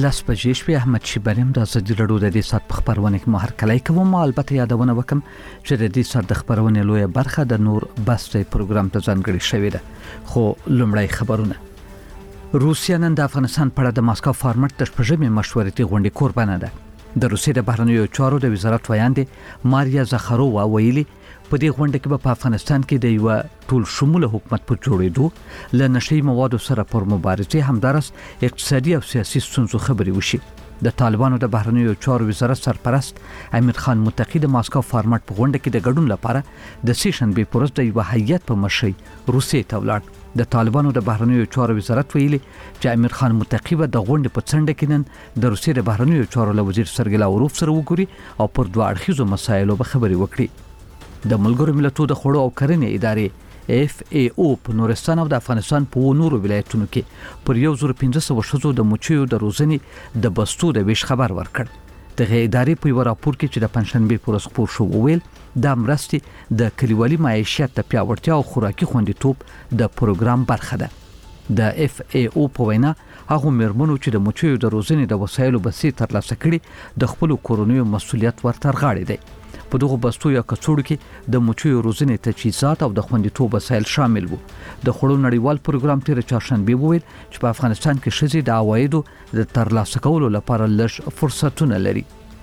لاس بجې شوې. احمد شیبانیم د ازادي راډیو د دې سات په خبرونه کې مهرکلی کوم. البته یادونه وکم چې د دې سات د خبرونه لویه برخه د نور بسته پروګرام ته ځانګړې شوې ده. خو لومړی خبرونه. روسیا نن د افغانستان په اړه د ماسکو فارمټ د شپږمې مشورتي غونډې قربانه ده. د روسیې د بهرنیو چارو د وزارت ویاندې ماریا زخارووا ویلي په دې غونډه کې په افغانستان کې د یو ټول شموله حکومت په جوړېدو ل نشئی موادو سره پر مبارزه همدارس اقتصادي او سیاسي ستونزو خبري وشي. د طالبانو د بهرنیو چارو وزارت سرپرست امیر خان متقی د ماسکو فارمټ په غونډه کې د ګډون لپاره د سیشنبه پورز د یو هیئت په مشرۍ روسیې ته ولاړ. د طالبانو د بهرنیو چارو وزارت ویلي چې امیر خان متقی به د غونډې په څنډه کې نن د روسیې د بهرنیو چارو له وزیر سرګی لاوروف سره وګوري او پر دوه اړخیزو مسایلو به خبري وکړي. د ملګرو ملتونو د خوړو او کرنې ادارې FAO په نورستان او د افغانستان په نورو ولایتونو کې پر 1500 شذو د مچیو د روزنې د بستو د ویش خبر ورکړ. دغه ادارې په یو راپور کې چې د پنځشنبه پر ورځ خپور شو ویل د مرستې د کلیوالي معیشت د پیاوړتیا او خوراکي خوندیتوب د پروګرام برخه ده. د FAO په وینا هغه مرمنو چې د مچیو د روزنې د وسایلو بسې ترلاسه کړي د خپل کورونیو مسولیت ورته غاړي دی. په دغه بستو یا کڅوړو کې د مچیو روزنې تجهیزات او د خوندیتوب وسایل شامل وو. د خوړو نړیوال پروګرام تیر چهارشنبه وویل چې په افغانستان کې ښځې د عوایدو د ترلاسه کولو لپاره لږ فرصتونه لري.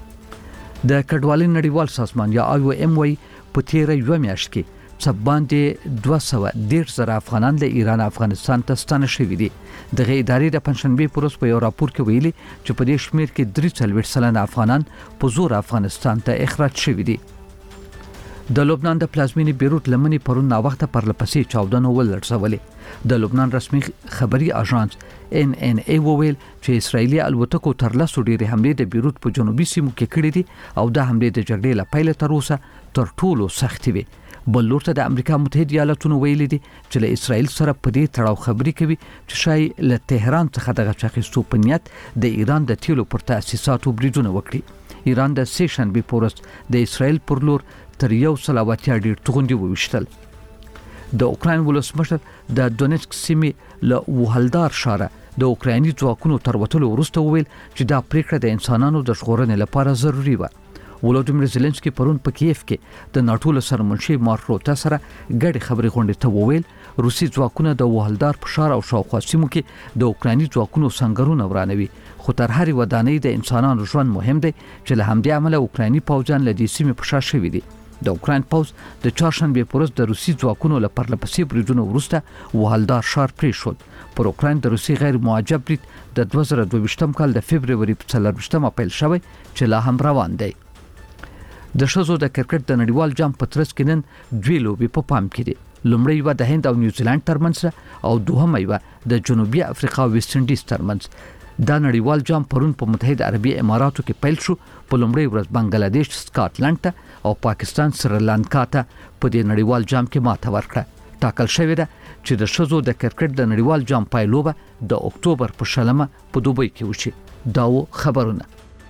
د کډوالۍ نړیوال سازمان یا IOM وايي په تیر یو میاشت کې څه باندې 210,000 افغانان له ایران افغانستان ته ستانه شوي دي. دغه ادارې د پنځشنبه پر ورځ په یو راپور کې ویلي چې په دې شمیر کې 43% افغانان په زور افغانستان ته اخراج شوي دي. د لبنان د پلازمینې بیروت لمنې پرون نا وخته پرلپسې چاودنه ولړزولې. د لبنان رسمي خبري اژانس NNA وویل چې اسرایلی الوتکو تر لاسو ډېرې حملې د بیروت په جنوبي سیمو کې کړې دي او د حملې د جګړې له پیله تر اوسه تر ټولو سختې وي. بل لور ته د امریکا متحده ایالاتونو ویلي دي چې له اسرایل سره په دې تړاو خبرې کوي چې شای له تهران څخه دغه چاخیستو په نیت د ایران د تیلو پر تاسیساتو بریدونه وکړي. ایران د سیشنبه په ورځ د اسرایل پر لور تر 180 ډیر توغندي وویشتل. د اوکراین ولسمشر د دونیتسک سیمې له وهلدار ښار د اوکرایني ځواکونو تر وټلو وروسته وویل چې دا پریکړه د انسانانو د ژغورنې لپاره ضروری و. ولودیمیر زيلنسکي پرون په کیف کې د ناتو له سرمنشي مارک روته سره ګډي خبري غونډې ته وویل روسي ځواکونه د وهلدار په ښار او شاوخوا سیمو کې د اوکرایني ځواکونو سنگرونه ورانوي. خو تر هرې ودانۍ د انسانانو ژوند مهم دی چې له همدې عمله اوکرایني پوځیان له دې سیمې په شا شوي دي. د اوکراین پوځ د چهارشنبه په ورځ د روسي ځواکونو له پرلپسې بریدونو وروسته وهلدار ښار پریښود. پر اوکراین د روسي غیر معجب برید د 2022 کال د فبرवरी په 24 پیل شوی چې لا هم روان دی. د شزو د کرکټ د نړیوال جام په ترڅ کې نن دوی لوبي په پام کې دي. لومړی و د هند او نیوزیلند ترمنځ او دوهمه و د جنوبي افریقا او ویسټ انډیز ترمنځ. دا نړیوال جام پرون په متحده عربي اماراتو کې پیل شو. په لومړی ورځ بنگلاديش سکاټلند ته او پاکستان سریلانکا ته په دې نړیوال جام کې ماته ورکړه. ټاکل شوې ده چې د شزو د کرکټ د نړیوال جام پایلوبه د اکتوبر په شلمه په دوبۍ کې وشي. داو خبرونه.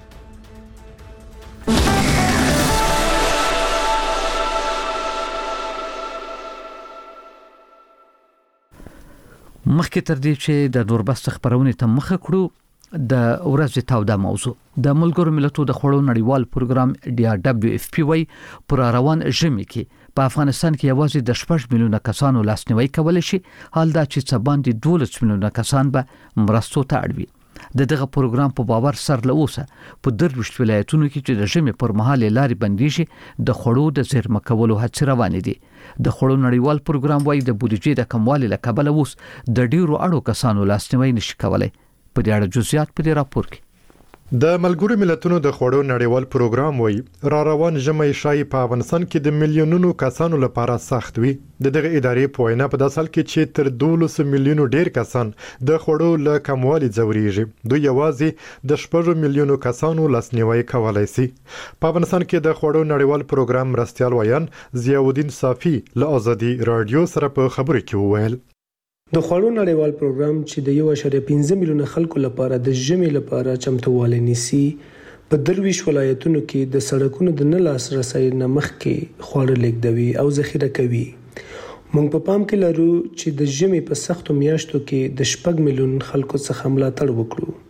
مخکې تر دې چې د نوربست خبرونه ته مخه کړو د ورځې تاوده موضوع د ملګرو ملتونو د خوړو نړیوال پروګرام WFP وايي پر روان ژمي کې په افغانستان کې یوازې د 6 میلیونه کسانو لاسنیوي کولای شي. حال دا چې څه باندې 12 میلیونه کسان به مرستو ته اړوي. دغه پروګرام په باور سر له اوسه په 23 ولایتونو کې چې د ژمي پر مهال لارې بنديږي د خوړو د زیرمه کولو هڅې روانې دي. د خوړو نړیوال پروګرام وايي د بودیجې د کموالي له کبله اوس د ډیرو اړو کسانو لاسنیوي نشي کولای. په دې اړه جزئیات په دې راپور کې. د ملګرو ملتونو د خوړو نړیوال پروګرام وايي را روان ژمي شای په افغانستان کې د میلیونونو کسانو لپاره سخت وي. دغه ادارې په وینا په داسې حال کې چې تر 12 میلیونو ډیر کسان د خوړو له کموالي ځوريږي. دوی یوازې د 6 میلیونو کسانو لاسنیوي کولای شي. په افغانستان کې د خوړو نړیوال پروګرام مرستیال ویان ضیاءالدین صافي له ازادي رادیو سره په خبرو کې وویل د خوړو نړیوال پروګرام چې د 1.5 میلیونه خلکو لپاره د ژمي لپاره چمتووالی نیسي په 23 ولایتونو کې د سړکونو د نه لاسرسي نه مخکې خواړه لیږدوي او ذخیره کوي. موږ په پام کې لرو چې د ژمي په سختو میاشتو کې د 6 میلیون خلکو څخه ملاتړ وکړو.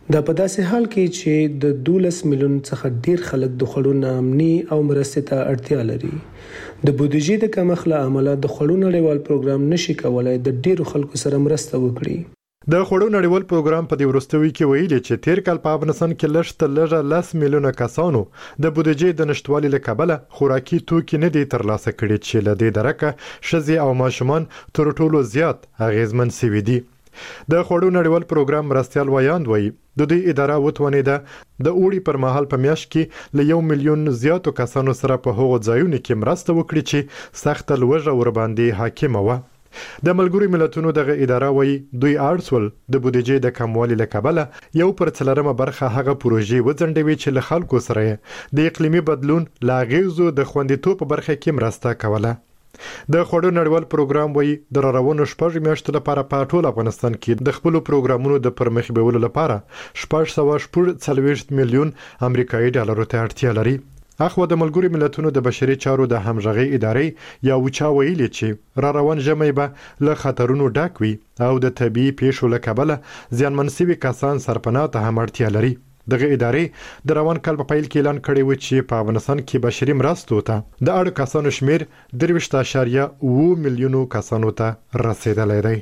دا په داسې حال کې چې د 12 میلیون څخه ډیر خلک د خوړو ناامني او مرستې ته اړتیا لري. د بودیجې د کمښت له امله د خوړو نړیوال پروګرام نشي کولای د ډیرو خلکو سره مرسته وکړي. د خوړو نړیوال پروګرام په دې وروستیو کې ویلي چې تیر کال په افغانستان کې لږ 10 میلیونه کسانو د بودیجې د نشټوالي له کبله خوراکي توکي نه دي ترلاسه کړي چې له دې درکه ښځې او ماشومان تر ټولو زیات اغیزمن شوي دي. د خوړو نړیوال پروګرام مرستیال ویاند وایي د دې اداره وتوانیده د اوړي پر مهال په میاشت کې له 1 میلیون زیاتو کسانو سره په هغو ځایونو کې مرسته وکړي چې سخت لوږه ورباندې حاکمه وه. د ملګرو ملتونو دغه اداره وایي دوی اړسول د بودیجې د کموالي له کبله 1/4 برخه هغه پروژې وځنډوي چې له خلکو سره د اقلیمي بدلون لا غیزو د خوندیتوب په برخه کې مرسته کوله. د خوړو نړیوال پروګرام وایي د راروانو 6 میاشتو لپاره په ټول افغانستان کې د خپل پروګرامونو د پرمخ بیولو لپاره 640 میلیون امریکایي ډالرو ته اړتیا لري. اخو د ملګرو ملتونو د بشري چارو د همغږي ادارې یا وچا ویلي چې راروان ژمی به له خطرونو ډک وي او د طبي پیښو له کبله زیانمن شوي کسان سرپناه ته هم اړتیا لري. دغه ادارې د روان کال په پیل کې اعلان کړی و چې په افغانستان کې بشري مرستو ته د اړو کسانو شمیر 23.7 میلیونو کسانو ته رسیدلی دی.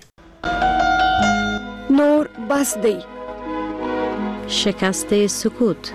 نور بس دی. شکست سکوت.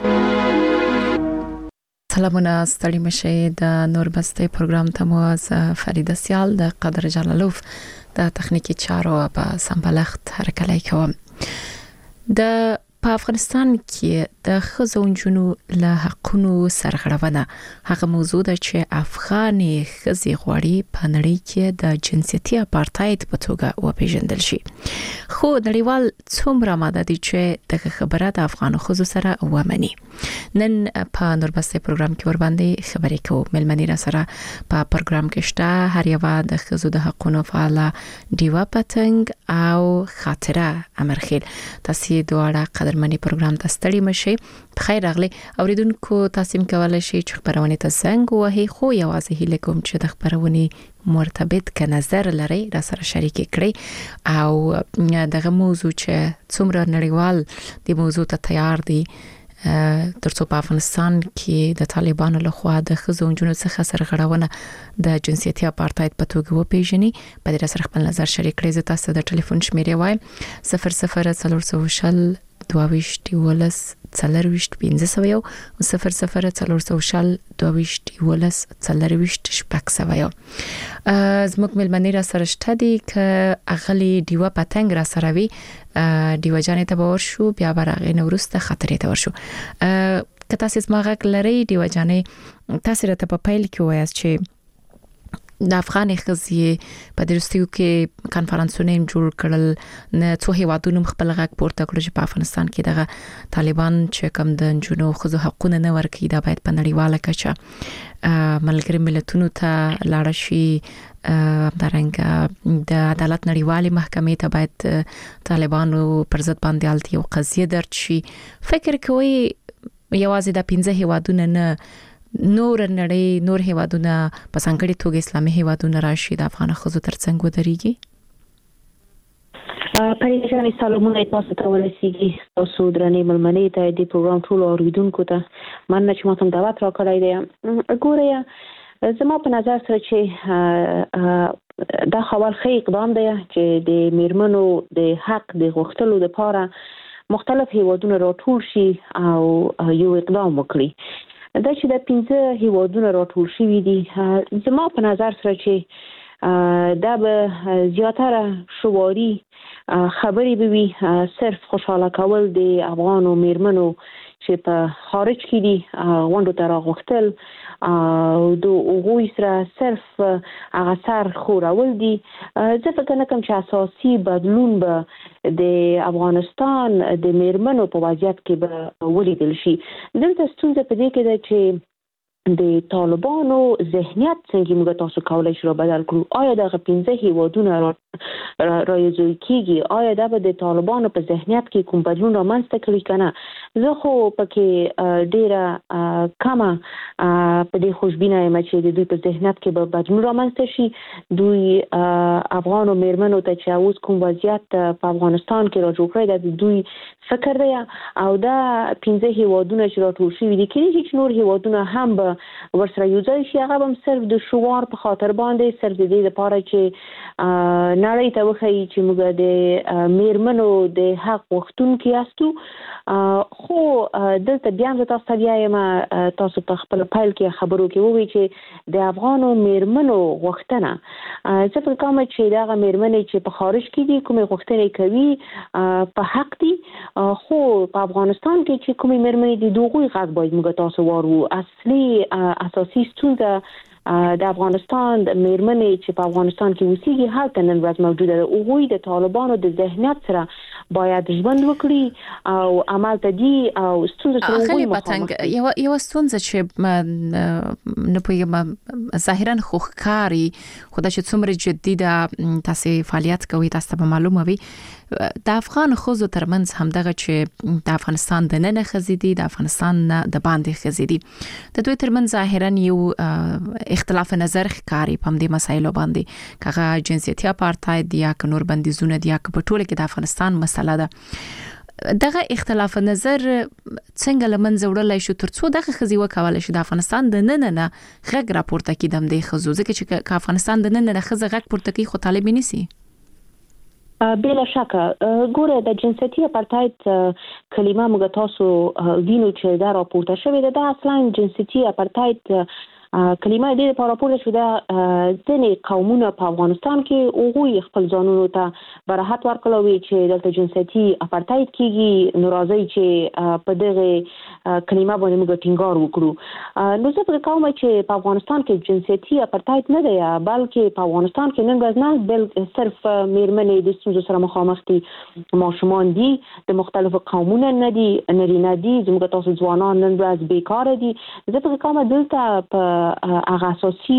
سلامونه ستړي مشه د نور بس دی پروګرام ته مو از فرید سیال د قدر جلالوف د تخنیکی چارو په سمبلخت هرکلی کوم. د په افغانستان کې د ښځو او نجونو له حقونو سرغړونه هغه موضوع ده چې افغاني ښځې غواړي په نړۍ کې د جنسیتي اپارتاید په توګه وپیژندل شي. خو نړیوال څومره ماده دي چې دغه خبره د افغانو ښځو سره ومني. نن په نوربسته پروګرام کې ور باندې خبرې کوو. ملمنی را سره په پروګرام کې شته هر یو د ښځو د حقونو فعاله دیوا پتنګ او خاطره امرخیل. تاسو دواړه منی پروګرام ته ستړي مشي. بخیر راغلی اوریدونکو، تاسو کولای شئ چې خبرونه ته زنګ وهي، خو یوازې هیله کوم چې د خبرونه مرتبط ک نظر لري را سره شریک کړئ او دغه موضوع چې څومره نړیوال دی موضوع ته تیار دي ترڅو په افغانستان کې د طالبانو لخوا د ښځو او نجونو څخه سرغړونه د جنسیتي اپارتاید په توګه وپیژني. په دې سره خپل نظر شریک کړئ. زه تاسو د ټلیفون شمیرې وایم 00 22 ولس 45 او 00 22 ولس 45 زموږ ملمنی را سره شته دي که اغلی دیوا پتنګ را سره وي دیوا جانې ته باور شو بیا برغه نورسته خطرې ته ورشو. که تاسو زماغه لري دیوا جانې تاسو راته په پیل کې وایاست چې د افغاني ښځې په درستیو کې کانفرنسونه جوړ کړل نه څو هیوادونو خپل غږ پورته کړ چې په افغانستان کې دغه طالبان چې کوم د جنو ښځو حقونه نه ورکړي دا باید په نړیواله کچه ملګری ملتونو ته لاړ شي. درنګ د عدالت نړیوالې محکمې ته باید طالبانو پر ضد باندې التي او قضیه درج شي. فکر کوي یوازې د 15 هیوادونو نه نور نړۍ نور هیوادونه په څنګه توګه اسلامي هیوادونه راشي د افغان ښځو ترڅنګ ودرېږي؟ پریشانی سلامونه تاسو ته ورسیږي. تاسو درنې ملمنې ته د پروګرام ټول اوریدونکو ته مننه چې ماته دعوت راکړی دی. ګوره زما په نظر سره چې دا خبر ښه اقدام دی چې د میرمنو د حق د غوښتلو لپاره مختلف هیوادونه راټول شي او یو اقدام وکړي. دا چې د 15 هیوادونه راټول شوي دي زما په نظر سره چې دا به زیاتره شواري خبرې به وي صرف خوشاله کول د افغانو میرمنو چې په خارج کې دي غونډو ته راغوښتل او د هغوی سره صرف هغه سر خورول دي. زه فکر نه کوم چې اساسي بدلون به د افغانستان د میرمنو په وضعیت کې به ولیدل شي. دلته ستونزه په دې کې ده چې د طالبانو ذهنیت څنګه موږ تاسو کولای شو بدل کړو. آیا دغه 15 هیوادونه رايزوي کیږي آیا دا به د طالبانو په ذهنیت کې کوم بدلون رامنځته کړي کنه زه خو پکې ډیره کمه په دې خوشبینه یم چې د دوی په ذهنیت کې به بدلون رامنځته شي دوی افغان میرمنو ته چې اوس کوم وضعیت په افغانستان کې را جوړ کړی د دوی فکر دی او دا 15 هیوادونه چې راټول شوي دي کېږي چې نور هیوادونه هم به ورسره یوځای شي هغه هم صرف د شعار په خاطر باندې صرف د دې لپاره چې نړۍ ته وښیي چې موږ د میرمنو د حق غوښتونکي یاستو خو دلته بیا هم تاسو ته وایم تاسو په خپل پیل کې خبرو کې وویل چې د افغانو میرمنو غوښتنه څه په کومه چې دا میرمنې چې په خارج کې دي کومه غوښتنه کوي په حق دي خو په افغانستان کې چې کومه میرمنې دي دوی غږ باید موږ تاسو وارو اصلي اساسي ستونزه د افغانستان د میرمنې چې په افغانستان کې اوسېږي هلته نن ورځ موجوده ده او غوی د طالبانو د ذهنیت سره باید ژوند وکړي او عمل ته دي او ستونزه سره غوی مخامخ یو ستونزه چې نه پوهیږم ظاهرا خوخکاری خدای چې څومره جدي ده تاسو فعالیت کوي تاسو به معلومه وي د افغان خوځو ترمنځ همدغه چې د افغانستان د نن خزيدي د افغانستان د باندې خزيدي د دوی ترمنځ ظاهرا یو اختلاف نظر ښکاری په دې مسایلو باندې کغه جنسیتي اپارټاید یا نور بندیزونه دي یا په ټوله کې د افغانستان مسله ده دغه اختلاف نظر څنګه لمنځه وړلای شو ترڅو دغه خزي وکول شي د افغانستان د نن نه غږ راپورته کیدم دی خزو ځکه چې افغانستان د نن نه خزه غږ پورته کی خو طالب نيسي بلا شکه ګوره د جنسیتي اپارټاید کلمه موږ تاسو وینو چې دا راپورته شوې ده د اصلا جنسیتي اپارټاید کلمه دې په راپور شو دا ځینې قومونه په افغانستان کې اوغوي خپل ځانونو ته براحت ورکړوي چې دلته جنسیتي اپارټاید کیږي ناراضي چې په دغه کلمه باندې موږ ټینګار وکړو نو زه په کومه چې په افغانستان کې جنسیتي اپارټاید نه دی بلکې په افغانستان کې نن ورځ نه بل صرف میرمنې د ستونزو سره مخامخ دي ماشومان دي د مختلفو قومونو نه دي نارینه دي زموږ تاسو ځوانان نن ورځ بیکاره دي زه په کومه دلته په هغه اساسي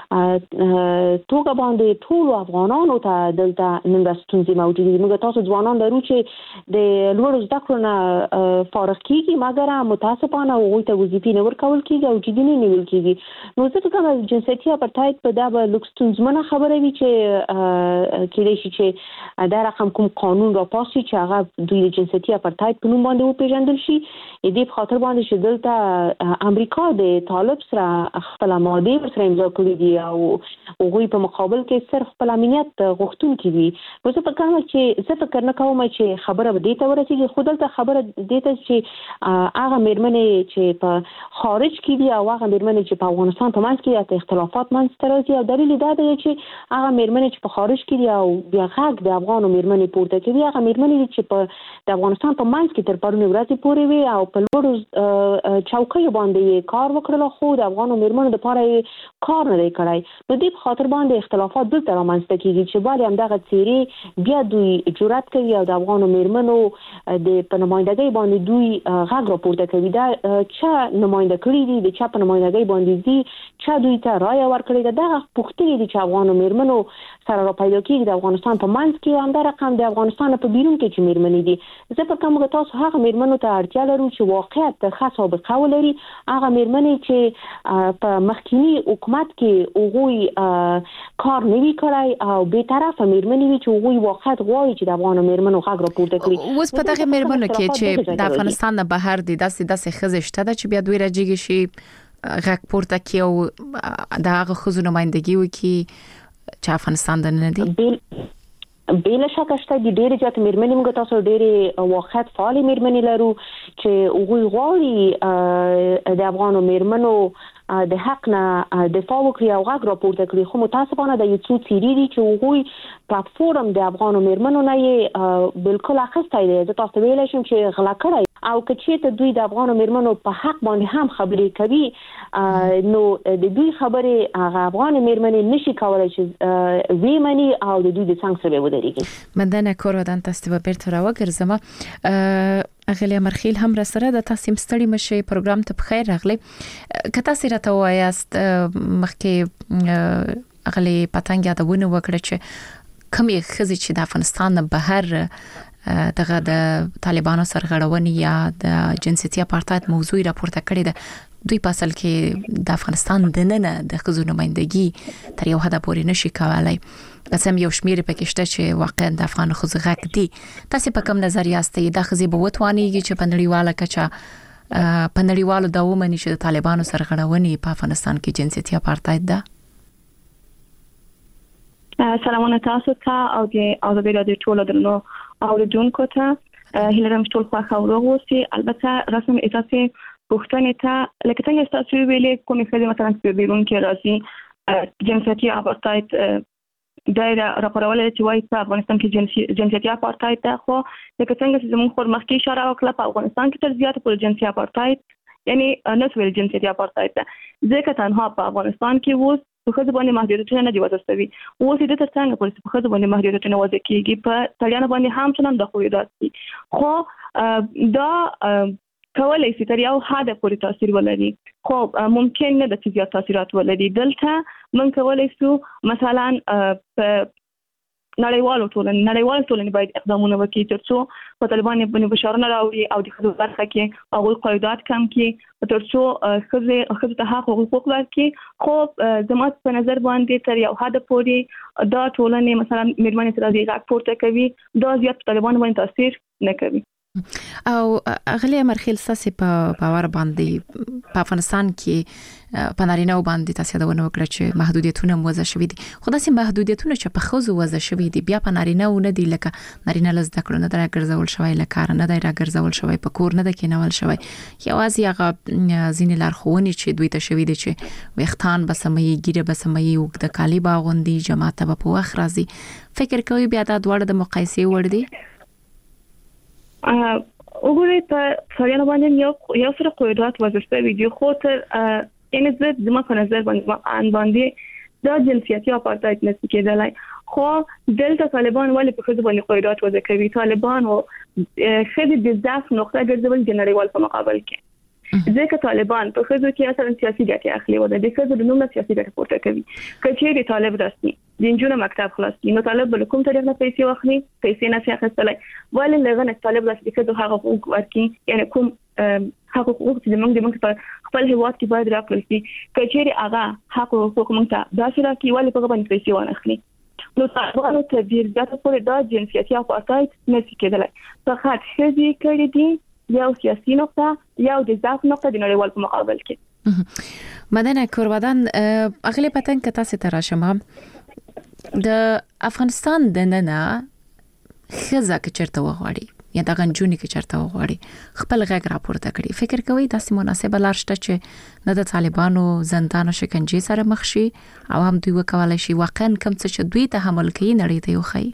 توګه باندې ټول افغانانو ته دلته نن د ستونزې موجوده دي موږ تاسو ځوانان درو چې د لوړ زده کړو نه فارغ کیږي مګر متاسفانه هغوی ته وظیفې نه ورکول کیږي او جدي نه نیول کیږي نو زه کوم جنسیتي اپارټاید په دا به لوکستونزمنه خبره وي چې کېدای شي چې دا رقم کوم قانون را پاسي چې هغه دوی جنسیتي اپارټاید په نوم باندې وپیژندل شي دې په خاطر باندې چې دلته امریکا د طالب سره خپل ماده ورسره امضا کړې دي او هغوی په مقابل کې صرف خپل امنیت غوښتونکي دي نو زه فکر کوم چې زه فکر نه کوم چې خبره به دې ته ورسېږي خو دلته خبره دې ته چې هغه میرمنې چې په خارج کې دي او هغه میرمنې چې په افغانستان په منځ کې د اختلافات منځته راځي او دلیل دا دی چې هغه میرمنې چې په خارج کې دي او بیا غږ د افغانو میرمنې پورته کوي هغه میرمنې چې په د افغانستان په منځ کې تر پرونی ورځې پورې وي او په لوړو چوکیو باندې کار وکړل خو د افغانو میرمنو د لپاره کار نه دی کړی نو دې په خاطر باندې اختلافات دلته رامنځته کیږي چې باید هم دغه څیرې بیا دوی جرأت کوي او د افغانو میرمنو د په نمائندګۍ باندې دوی غږ راپورته کوي دا چې نماینده کړي دي د چا په نمائندګۍ باندې دي چې دوی ته رائے ورکړي دا دغه پوښتنې دي چې افغانو میرمنو سره را پیدا کیږي د افغانستان په منځ کې هم دا رقم د افغانستان په بیرون کې چې میرمنې دي زه په کوم تاسو هغه میرمنو ته اړتیا لرو چې واقعیت خاص او بقاو لري هغه میرمنې چې په مخکینی حکومت کې اوغوي کار نوي کړای او به طرفه میرمنې وی چې اوغوي واقعیت غواړي چې د افغان میرمنو غږ راپورته کړي اوس په دغه میرمنو کې چې د افغانستان نه بهر دي داسې خزشته ده چې بیا دوی راځي شي غږ پورته کوي او د هغه خزو نمائندګي وکي چې افغانستان د نه دي بلا شک شته د ډېر زیات میرمنې موږ تاسو ډېر واقعیت فعال میرمنې لرو چې اوغوي غواړي د افغانو میرمنو د حق نه دفاع وکړي او غږ راپورته کړي خو متاسفانه د یو څو څیرې دي چې هغوی پلیټفارم د افغانو میرمنو نه یې بالکل اخیستی دی زه تاسو ته ویلی شم چې غلا کړی او که چېرته دوی د افغانو میرمنو په حق باندې هم خبرې کوي نو د دوی خبرې هغه افغان میرمنې نشي کولی چې ویمني او د دوی د څنګ سره ودرېږي مننه کورودان تاسو به بیرته راوګرځم اغلی مرخیل هم را سره د تاسو مستړی مشه پروګرام ته بخیر راغلی که تاسو راته وایاست مخکې اغلی پتنګ یادونه وکړه چې کومې خزي چې د افغانستان نه بهر دغه د طالبانو سرغړونې یا د جنسيتي اپارټاید موضوع راپورته کړې ده. دوی په اصل کې د افغانستان د نن د خزو نمائندګي تر یو حد پورې نشي کولای. قسم یو شمیر پکې شته چې واقعا د افغان خزو غږ دي. تاسو په کوم نظر یاستئ د خزي به وتوانیږي چې په نړیواله کچه په نړیوالو د ومني چې د طالبانو سرغړونې په افغانستان کې جنسيتي اپارټاید ده؟ سلامونه تاسو ته او د ازادي رادیو ټولو درنو اوریدونکو ته. هیله کوم ټول خوښ او روغ اوسئ. البته رسم اجازه پوښتنه ته لکه څنګه تاسو ویلې کومې خزي مثلا په بیرون کې راځي جنسيتي اپارټاید دایره راپورول چې وایي په افغانستان کې جنسيتي اپارټاید ده، خو لکه څنګه چې زموږ خور مخکې اشاره وکړه په افغانستان کې تر زیاته پورې جنسيتي اپارټاید یعنی نسویل جنسيتي اپارټاید ده، ځکه تنها په افغانستان کې اوس په خزو باندې محدودیتونه نه دي وضع شوي. اوس د تر څنګه پولیس په خزو باندې محدودیتونه وضع کیږي، په تړیانو باندې هم څنګه د خویدات دي، خو دا کولای شي تر یو حد پورې تاثیر ولري، خو ممکن نه د زیات تاثیرات ولري. دلته من کولای شو مثلا په نړیوالو ټولنې باید اقدامونه وکړي ترڅو په طالبان باندې فشارونه راوړي او د خزو برخه کې هغوی قیودات کم کړي ترڅو خزو ته حق حقوق ورکړي. خو زما په نظر باندې تر یو حد پورې دا ټولنې مثلا میرمنې تر دې غږ پورته کوي، دا زیات طالبان باندې تاثیر نه کوي. او اغلی مرخیل ساسي په باور باندې په افغانستان کې په نارینه باندې تاسو دا ونه وکړه چې محدودیتونه وضع شوي دي، خو داسې محدودیتونه چې په خزو وضع شوي دي بیا په نارینه نه دي، لکه نارینه لز د کړو نه راګرځول شوی، لکه نه دی راګرځول شوی، په کور نه د کېنول شوی، یوازې هغه ځینې لارښوونې چې دوی ته شوي دي چې وختان بسمي ګیره بسمي او د کالی باغوندي جماعت په وخت راځي. فکر کوي بیا دا دوړ د مقایسې وړ دي؟ وګورئ په سریانو باندې یو سره قیودات وضع شوي دي، خو تر ان زه زما په نظر باندې دا جنسيتي اپارټاید نشي کېدلای. خو دلته طالبان ولې په خزو باندې قیودات وضع کوي؟ طالبان او خزي د ضعف نقطه ګرځول د نړیوال په مقابل کې، ځکه طالبان په خزو کې اصلا سیاسي ګټه اخلي و د خزو د نوم سیاسي ګټه پورته کوي. کچېری طالب راسي د انجونو مکتب خلاص نو طالب بل کوم طریقه پیسې واخلي، پیسې نه اخیستلای ولې لغنه طالب راسي کده هغه حقوق ورکړي، یعنی کوم هغه حقوق چې موږ په خپل هیواد کې باید راکړل شي. کچېری هغه حقوق موږ ته دا چې راکړي ولې په باندې پیسې ونه اخلي. نو طالبانو ته ډیر ځکه پورې دا جنسيتي اپارټاید نشي کېدلای. فقط خزي کړي دي یو سیاسي نقطه یو د ضعف نقطه د نړیوال په مقابل کې. مدنه کوربدان اغلی پتن که تاسو ته راشم د افغانستان د ننه خزه کې چرته وغواړي یا د غنجونی کې چرته وغواړي خپل غږ راپورته کړي، فکر کوي تاسو مناسبه لار شته چې نه د طالبانو زندان او شکنجې سره مخ شي او هم دوی وکولای شي واقعا کم څه چې دوی ته حمل کوي نړۍ ته وخی؟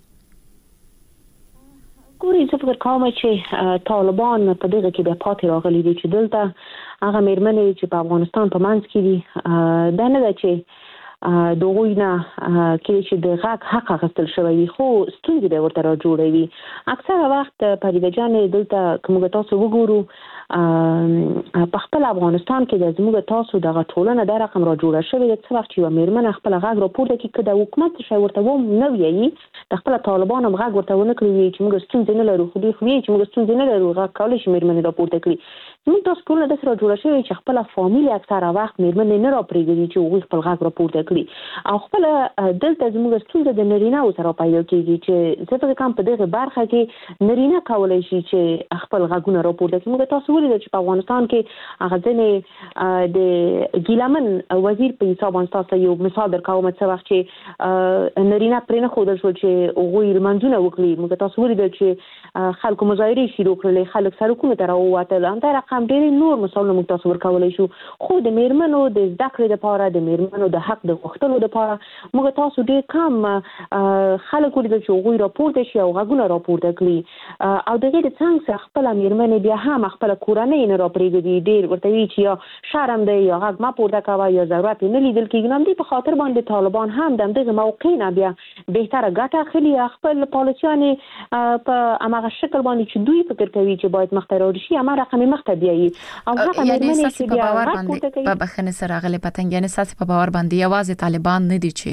ګوري زه فکر کوم چې طالبان په دغه کې بیا پاتې راغلي دي چې دلته هغه میرمنې چې په افغانستان په منځ کې دي دا نه ده چې دوی نه کې چې د غږ حق غوښتل شوی، خو ستونزې به ورته را جوړوي. اکثره وخت پریده جان دلته کومه تاسو وګورو په خپل افغانستان کې د زموږ تاسو دغه ټولنه د رقم را جوړه شوی د څه وخت چې میرمن خپل غږ راپورته کوي کده حکومت شي ورته و نو ویي د خپل طالبانو غږ ورته ونه کوي چې موږ ستونزې نه لرو، خو دوی خو چې موږ ستونزې نه لرو غږ کولای شي میرمن راپورته کړي. موږ تاسو ټول د سره جوړه شوی چې خپل فامیل اکثره وخت میرمن نه راپریږي چې هغه خپل غږ راپورته کړي او خپل دلته زموږ ستونزې د نارینه او سره پیدا کیږي چې زه فکر کوم په دغه برخه کې نارینه کولای شي چې خپل غږونه راپورته کړي. موږ تاسو ولید چې په افغانستان کې هغه ځنې د ګیلمن وزیر په حساب تاسو یو مثال درکوم چې وخت چې نارینه پرې نه خودل شو چې هغه منځونه وکړي. موږ تاسو ولید چې خلکو مظاهره شروع کړل، خلک سرکونه ته راووتل، ان دا رقم ډېر نور مثالونه موږ تاسو ورکولای شو. خو د میرمنو د زده کړې لپاره د میرمنو د حق د غوښتلو لپاره موږ تاسو ډېر کم خلک ولید چې هغه راپورته شي او غږونه راپورته کړي او دغه د څنګه خپل میرمنې بیا هم خپل کورنۍ نه راپریږي ډېر ورته وی چې یا شرم دی یا غږ ما پورته کوي یا ضرورت نه لیدل کېږي. نو دې په خاطر باندې طالبان هم دغه موقع نه بیا بهتره ګټه اخلي خپل پالیسیانه په هغه شکل باندې چې دوی فکر کوي چې باید مختار شي هغه رقم مخته بیایي او هغه میرمنې چې بیا په بخنه سره غلې پتنګ یعنی ساس په باور باندې یوازې طالبان نه دي چې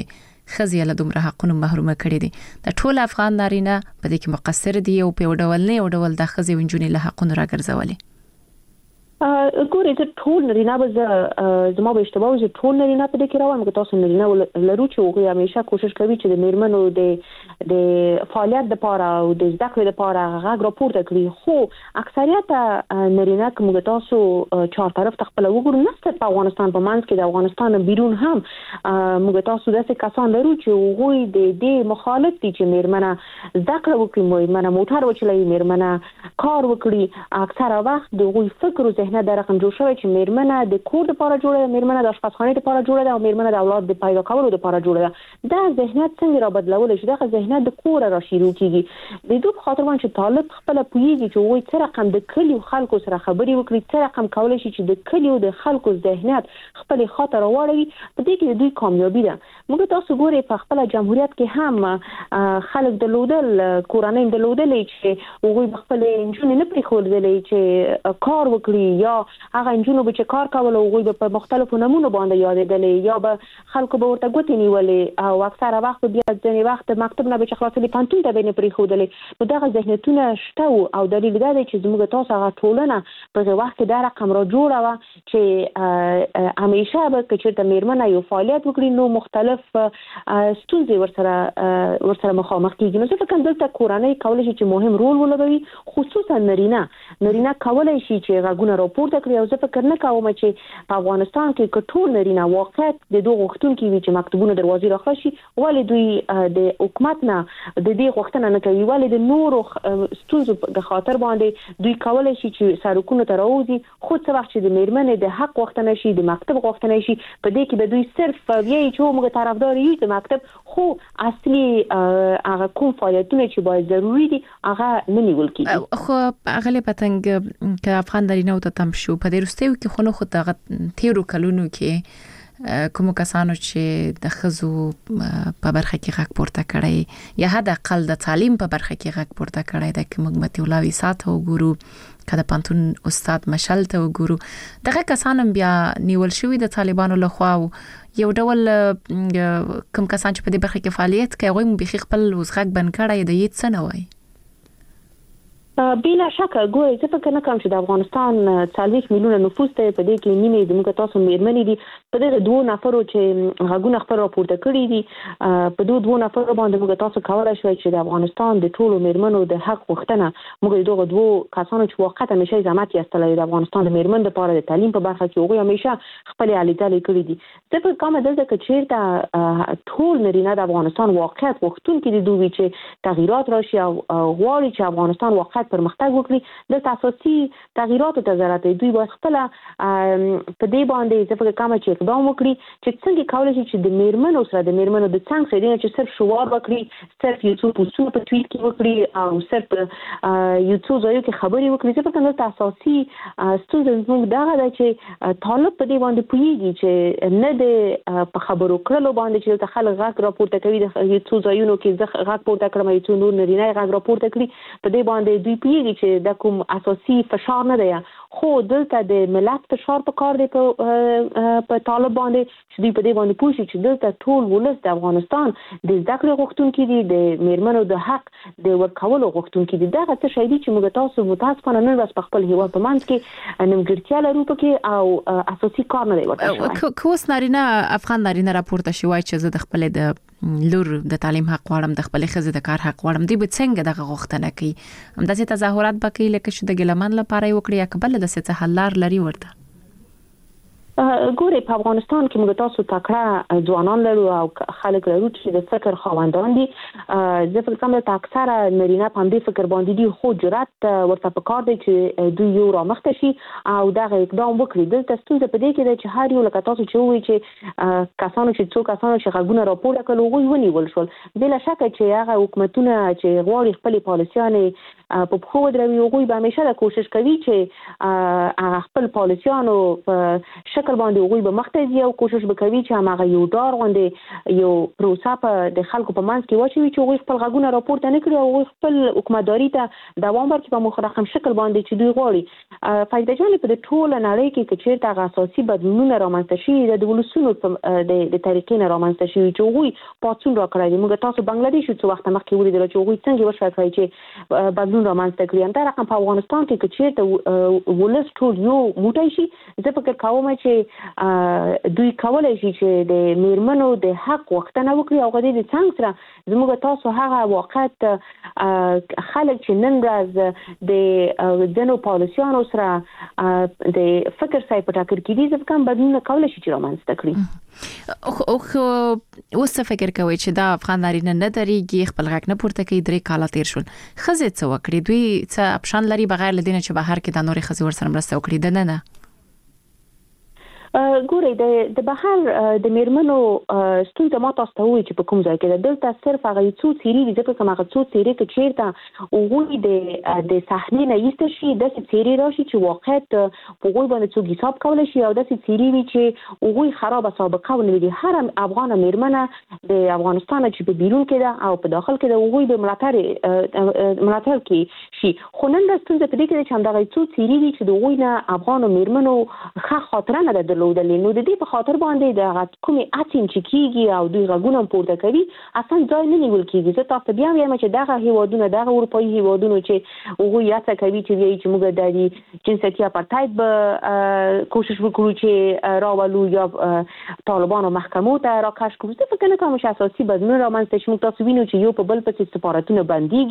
خزي له دومره حقونو محرومه کړي دي د ټول افغان نارینه په دې کې مقصر دي او په ډول نه او ډول د خزي ونجونې له حقونو راګرځولي ګورې ته ټول نارینه به زما به اشتباه وي ټول نارینه په دې کې راوړم که تاسو نارینه لرو چې هغوی همیشه کوشش کوي چې د میرمنو د فعالیت لپاره او د زده کړې لپاره غږ راپورته کړي خو اکثریت نارینه که موږ تاسو چهار طرف ته خپله وګورو نه صرف په افغانستان په منځ کې د افغانستان بیرون هم موږ تاسو داسې کسان لرو چې هغوی د دې مخالف دي چې میرمنه زده کړه وکړي میرمنه موټر وچلوي میرمنه کار وکړي اکثره وخت د هغوی فکر او ذهنیت د رقم جوړ شوی چې میرمنه د کور لپاره جوړه ده میرمنه د اشپزخانې لپاره جوړه ده او میرمنه د اولاد د پیدا کولو لپاره جوړه ده دا ذهنیت څنګه را بدلول شي دا ذهنیت د کور را شروع کیږي د دوی په خاطر باندې چې طالب خپل پوهیږي چې وایي څه رقم د کلیو خلکو سره خبرې وکړي څه رقم کولای شي چې د کلیو د خلکو ذهنیت خپل خاطر راوړي په دې کې د دوی کامیابی ده موږ تاسو ګوري په خپل جمهوریت کې هم خلک د لودل کورانین د لودل چې وایي خپل انجونې نه پرې خورځلې چې کار وکړي یا هغه انجونو به چې کار کول او غوي په مختلفو نمونه باندې یادېدلې یا به خلکو به ورته ګوتې نیولې او اکثره وخت بیا ځینې وخت مکتب نه به چې خلاصې پانتون ته به نه پرېښودلې نو دغه ذهنیتونه شته او دلیل دا دی چې زموږ تاسو هغه ټولنه په هغه وخت کې دا رقم را جوړه وه چې همیشه به که چېرته میرمنه یو فعالیت وکړي نو مختلف ستونزې ورسره مخامخ کېږي نو زه فکر کوم دلته کورنۍ کولی شي چې مهم رول ولوبوي خصوصا نارینه کولی شي چې غږونه راپورته کړي او زه فکر نه کوم چې په افغانستان کې ټول نارینه واقعا د دوه غوښتونکي وي چې مکتوبونه دروازې راخلاص شي ولې دوی د حکومت نه د دې غوښتنه نه کوي ولې د نورو ستونزو د خاطر باندې دوی کولی شي چې سرکونو ته راوځي خو څه وخت چې د میرمنې د حق غوښتنه شي د مکتب غوښتنه شي په دې کې به دوی صرف وایي چې موږ طرفدار یو د مکتب خو اصلي هغه کوم فعالیتونه چې باید ضروري دي هغه نه نیول کیږي خو هغه پتنګ که افغان نارینه ته تم شو په دې وروستیو کې خو نو خو دغه تیرو کلونو کې کوم کسانو چې د خزو په برخه کې غږ پورته کړي یا حد اقل د تعلیم په برخه کې غږ پورته کړي د کوم متولاوي سات وګورو کله پانتون استاد مشل ته وګورو دغه کسان بیا نیول شوی د طالبانو لخوا یو ډول کوم کسان چې په دې برخه کې فعالیت کوي هغه مبيخ خپل وسغږ بن کړي د یت څه نه وای بلا شک ګورې زه فکر نه کوم چې د افغانستان 40 میلیونه نفوس ته په دې کې نیمه د موږ تاسو میرمنې دي په دې دوه نفرو چې غږونه خبر راپورته کړي دي په دوه نفرو باندې موږ تاسو کولای شو چې د افغانستان د ټولو میرمنو د حق غوښتنه موږ دغه دوه کسانو چې واقعا همیشه زحمت یستلې د افغانستان د میرمن لپاره د تعلیم په برخه کې هغه همیشه خپل الیدلې کړې دي زه په کومه دلته کې چیرته ټول نارینه د افغانستان واقعیت غوښتونکي دي دوی چې تغیرات راشي او غواړي چې افغانستان واقعا پرمختګ وکړي د اساسي تغیراتو ته ضرورت دی دوی باید خپل په دې باندې ځکه کوم چې اقدام وکړي چې څنګه کولای شي چې د میرمنو سره د میرمنو د څنګه سره چې صرف شوار وکړي صرف یو څو پوسټونه په ټویټ کې وکړي او صرف یو څو ځایو کې خبري وکړي چې په کومه اساسي ستونزه موږ دا ده چې طالب په دې باندې پوهیږي چې نه د په خبرو کړلو باندې چې د خلک غږ راپورته کوي د یو څو ځایونو کې غږ پورته کړم یو څو نور نارینه غږ راپورته کړي په دې باندې دوی پیږي چې د کوم اساسي فشار نه دی خو دلته د ملت فشار په کار دی په طالب باندې چې دوی په دې باندې پوښي چې دلته ټول ولس د افغانستان د زده کړې غوښتونکي دي د میرمنو د حق د ورکولو غوښتونکي دي دا څه شی دی چې موږ تاسو متاسفانه نن ورځ په خپل هیواد په منځ کې نیمګړتیا لرو پکې او اساسي کار نه دی ورته کوس نارینه افغان نارینه راپورته شوی چې زه د خپل د لور د تعلیم حق غواړم د خپل خزې د کار حق غواړم دی به څنګه دغه غوښتنه کوي همداسې تظاهرات وکړي لکه چې د ګلمن لپاره وکړي یا قبل د څه حل لار لري ورته ګورې په افغانستان کې موږ تاسو تکړه ځوانان لرو او خلک لرو چې د فکر خاوندان دي زه فکر کوم چې اکثره نارینه په دې فکر باندې دي خو جرأت ورته پکار دی چې دوی یو رامخته شي او دغه اقدام وکړي دلته ستونزه په دې کې ده چې هر یو لکه تاسو چې وایي چې کسانو چې غږونه راپورته کړل هغوی ونیول شول بلا شک چې هغه حکومتونه چې غواړي خپل پالیسیانې په پخو ودروي هغوی به همیشه کوشش کوي چې خپل پالیسیانو په شکل باندې هغوی به مخته ځي او کوشش وکوي چې هغه یو ډار غونډه یو پروسه په د خلکو په منځ کې واچوي چې هغوی خپل غږونه راپورته نه کړي او هغوی خپل حکومتداري ته دوام ورکړي په مخرخم شکل باندې چې دوی غواړي. فریده جان په ټوله نړۍ کې چې چیرته هغه اساسي بدلونونه رامنځته شي د ولسونو د طریقې نه رامنځته شي چې هغوی پاتون راکړی دی. موږ تاسو بنگلاديش څو وخت مخکې ولیدل چې هغوی څنګه وشوي چې بدلون رامنځته کړي. همدا رقم په افغانستان کې چیرته ولس ټول یو موټی شي زه فکر کوم چې دوی کولای شي چې د میرمنو د حق وختنه وکړي او غوډې د څنګه سره زموږ تاسو هغه وخت خلک چې نن ورځ د دنو پالیسیانو سره د فکر سای په ټاکر کې دي ځکه کوم بدلون کولای شي چې رامنځته کړي. او اوس فکر کوي چې دا افغان نارینه نه درېږي خپل غږ نه پورته کوي 3 کاله تیر شول خزه څه وکړي دوی څه اپشن لري بغیر لدینه چې بهر کې د نوري خزي ورسره مرسته وکړي د نه ګوري د بهر د میرمنو ستونزه ما تاسو ته وایي چې په کوم ځای کې دلته صرف هغه څو سيري ځکه کوم هغه څو سيري کې چیرته وګوري د صحنې نه ایست شي د سيري راشي چې واقعیت په وګړي باندې څو حساب کول شي او د سيري وی چې وګړي خراب سابقه ولري هر افغان میرمنه د افغانستان چې په بیرون کې ده او په داخل کې ده وګړي به ملاتړ کې شي. خو نن د ستونزه په دې کې چې همدغه څو سيري چې د وګړي نه افغان میرمنو ښه خاطره نه ده نو د دې په خاطر باندې د کومې اټین چې کیږي او دوی غږونه پورته کوي اصلا ځای نه نیول کیږي. زه تاسو بیا وایم چې دغه هیوادونه دغه اروپایي هیوادونه چې هغوی یاڅه کوي چې وایي چې موږ د جنسیتي اپارتاید به کوشش وکړو چې راولو یا طالبانو محکمو ته راکش کړو. زه فکر نه کوم چې اساسي بدلون رامنځته شي. موږ تاسو وینو چې یو په بل پسې سفارتونه